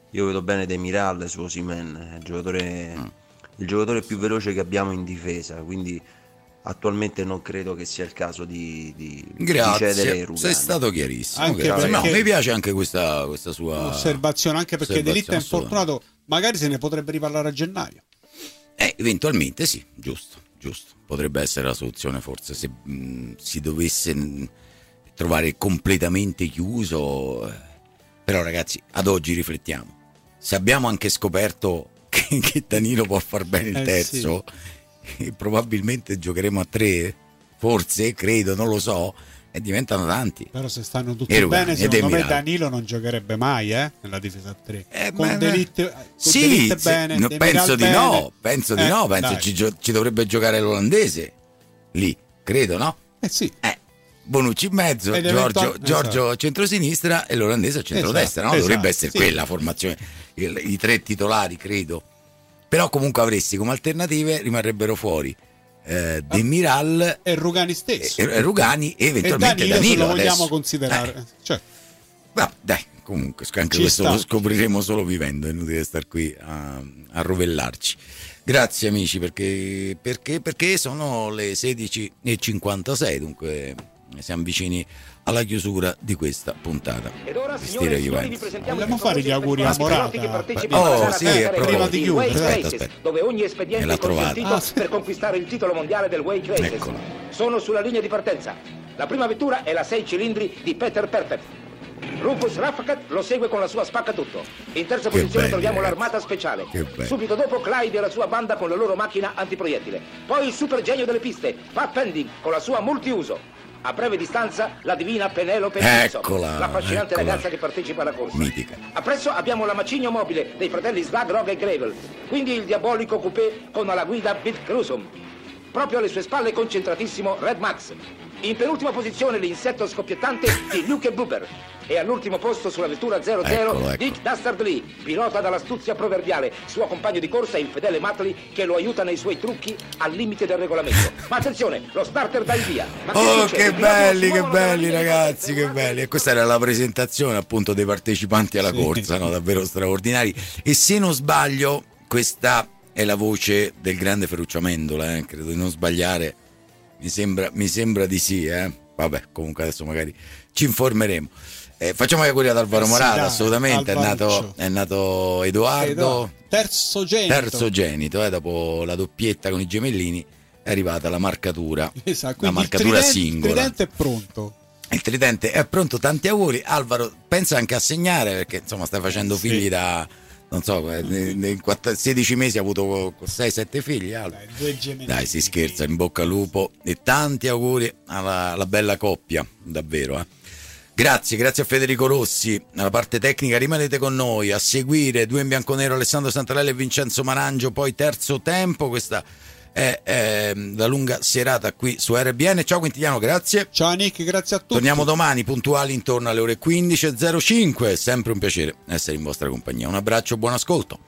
io vedo bene Demiral su Osimhen, è il giocatore, mm. il giocatore più veloce che abbiamo in difesa, quindi attualmente non credo che sia il caso di, di, Grazie, di cedere Rugani. Sei stato chiarissimo. Anche no, mi piace anche questa, questa sua osservazione, anche perché De Ligt è infortunato, magari se ne potrebbe riparlare a gennaio. Eh, eventualmente sì, giusto, giusto. Potrebbe essere la soluzione, forse, se mh, si dovesse mh, trovare completamente chiuso. Eh. Però ragazzi, ad oggi riflettiamo. Se abbiamo anche scoperto che, che Danilo può far bene il Eh, terzo, sì. e probabilmente giocheremo a tre, forse, credo, non lo so, e diventano tanti. Però se stanno tutti E Rugani, bene, e secondo me Demiral. Danilo non giocherebbe mai eh, nella difesa a tre. Eh, con ma- De Ligt, con Sì, De Ligt sì, bene, no, Demiral penso di bene. no, penso di Eh, no, penso dai. ci, gio- ci dovrebbe giocare l'olandese lì, credo, no? Eh sì. Eh, Bonucci in mezzo, Ed Giorgio, eventual- Giorgio esatto. a centrosinistra e l'olandese a centrodestra, Esatto, no? Dovrebbe esatto, essere sì. quella formazione, il- i tre titolari, credo. Però comunque avresti come alternative, rimarrebbero fuori eh, Demiral e Rugani stesso. e, e Rugani e eventualmente e Danilo, Danilo, se lo vogliamo adesso. considerare. Eh. Cioè, Va, dai, comunque anche Ci questo sta. lo scopriremo solo vivendo, è inutile star qui a, a rovellarci. Grazie amici, perché, perché, perché sono le sedici e cinquantasei, dunque siamo vicini alla chiusura di questa puntata. di Stile Juventus. vogliamo fare gli auguri a Morata? Oh sì, è prima proprio di chiudere. aspetta, aspetta. dove ogni Me espediente l'ha è consentito trovata. Ah, sì. per conquistare il titolo mondiale del Wake Races. Eccola. Sono sulla linea di partenza. La prima vettura è la sei cilindri di Peter Perfect. Rufus Raffacat lo segue con la sua spaccatutto. In terza Che posizione belli, troviamo ragazzi. l'armata speciale. Che belli. Subito dopo Clyde e la sua banda con la loro macchina antiproiettile. Poi il super genio delle piste, Pat Pending, con la sua multiuso. A breve distanza la divina Penelope Wilson, Eccola, la affascinante eccola. ragazza che partecipa alla corsa. Mitica. Appresso abbiamo la macigno mobile dei fratelli Slag, Rog e Gravel, quindi il diabolico coupé con alla guida Bill Crusum. Proprio alle sue spalle concentratissimo Red Max. In penultima posizione l'insetto scoppiettante di Luke Buber. E all'ultimo posto sulla vettura zero zero Eccolo, ecco. Dick Dastard Lee, pilota dall'astuzia proverbiale, suo compagno di corsa il fedele Matley che lo aiuta nei suoi trucchi al limite del regolamento. Ma attenzione, lo starter dà il via. Ma Oh succede? che I piloti belli, si che muovono dalla belli linea di ragazzi, che belli. E questa era la presentazione appunto dei partecipanti alla Sì. corsa, no? Davvero straordinari. E se non sbaglio, questa è la voce del grande Ferruccio Amendola, eh? Credo di non sbagliare. Mi sembra, mi sembra di sì, eh? Vabbè, comunque adesso magari ci informeremo. Eh, facciamo gli auguri ad Alvaro Eh sì, Morata, dai, assolutamente. È nato, Alvaruccio. è nato Edoardo, Edo, terzogenito. terzogenito, eh? Dopo la doppietta con i gemellini è arrivata la marcatura, Esatto, la quindi marcatura il tridente, singola. Il tridente è pronto. Il tridente è pronto, tanti auguri. Alvaro, pensa anche a segnare perché insomma stai facendo Sì. figli da, non so, eh, nei- nei quatt- sedici mesi ha avuto sei sette figli. Alvaro. Dai, due gemelli. Dai, si scherza, in bocca al lupo e tanti auguri alla, alla bella coppia, davvero. Eh. Grazie, grazie a Federico Rossi, alla parte tecnica rimanete con noi a seguire Due in Bianconero, Alessandro Santarelli e Vincenzo Marangio, poi terzo tempo, questa è, è la lunga serata qui su R B N. Ciao Quintiliano, grazie. Ciao Nick, grazie a tutti. Torniamo domani puntuali intorno alle ore quindici e zero cinque, è sempre un piacere essere in vostra compagnia. Un abbraccio, buon ascolto.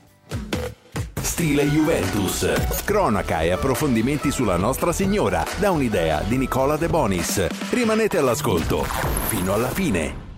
Stile Juventus, cronaca e approfondimenti sulla Nostra Signora, da un'idea di Nicola De Bonis. Rimanete all'ascolto fino alla fine.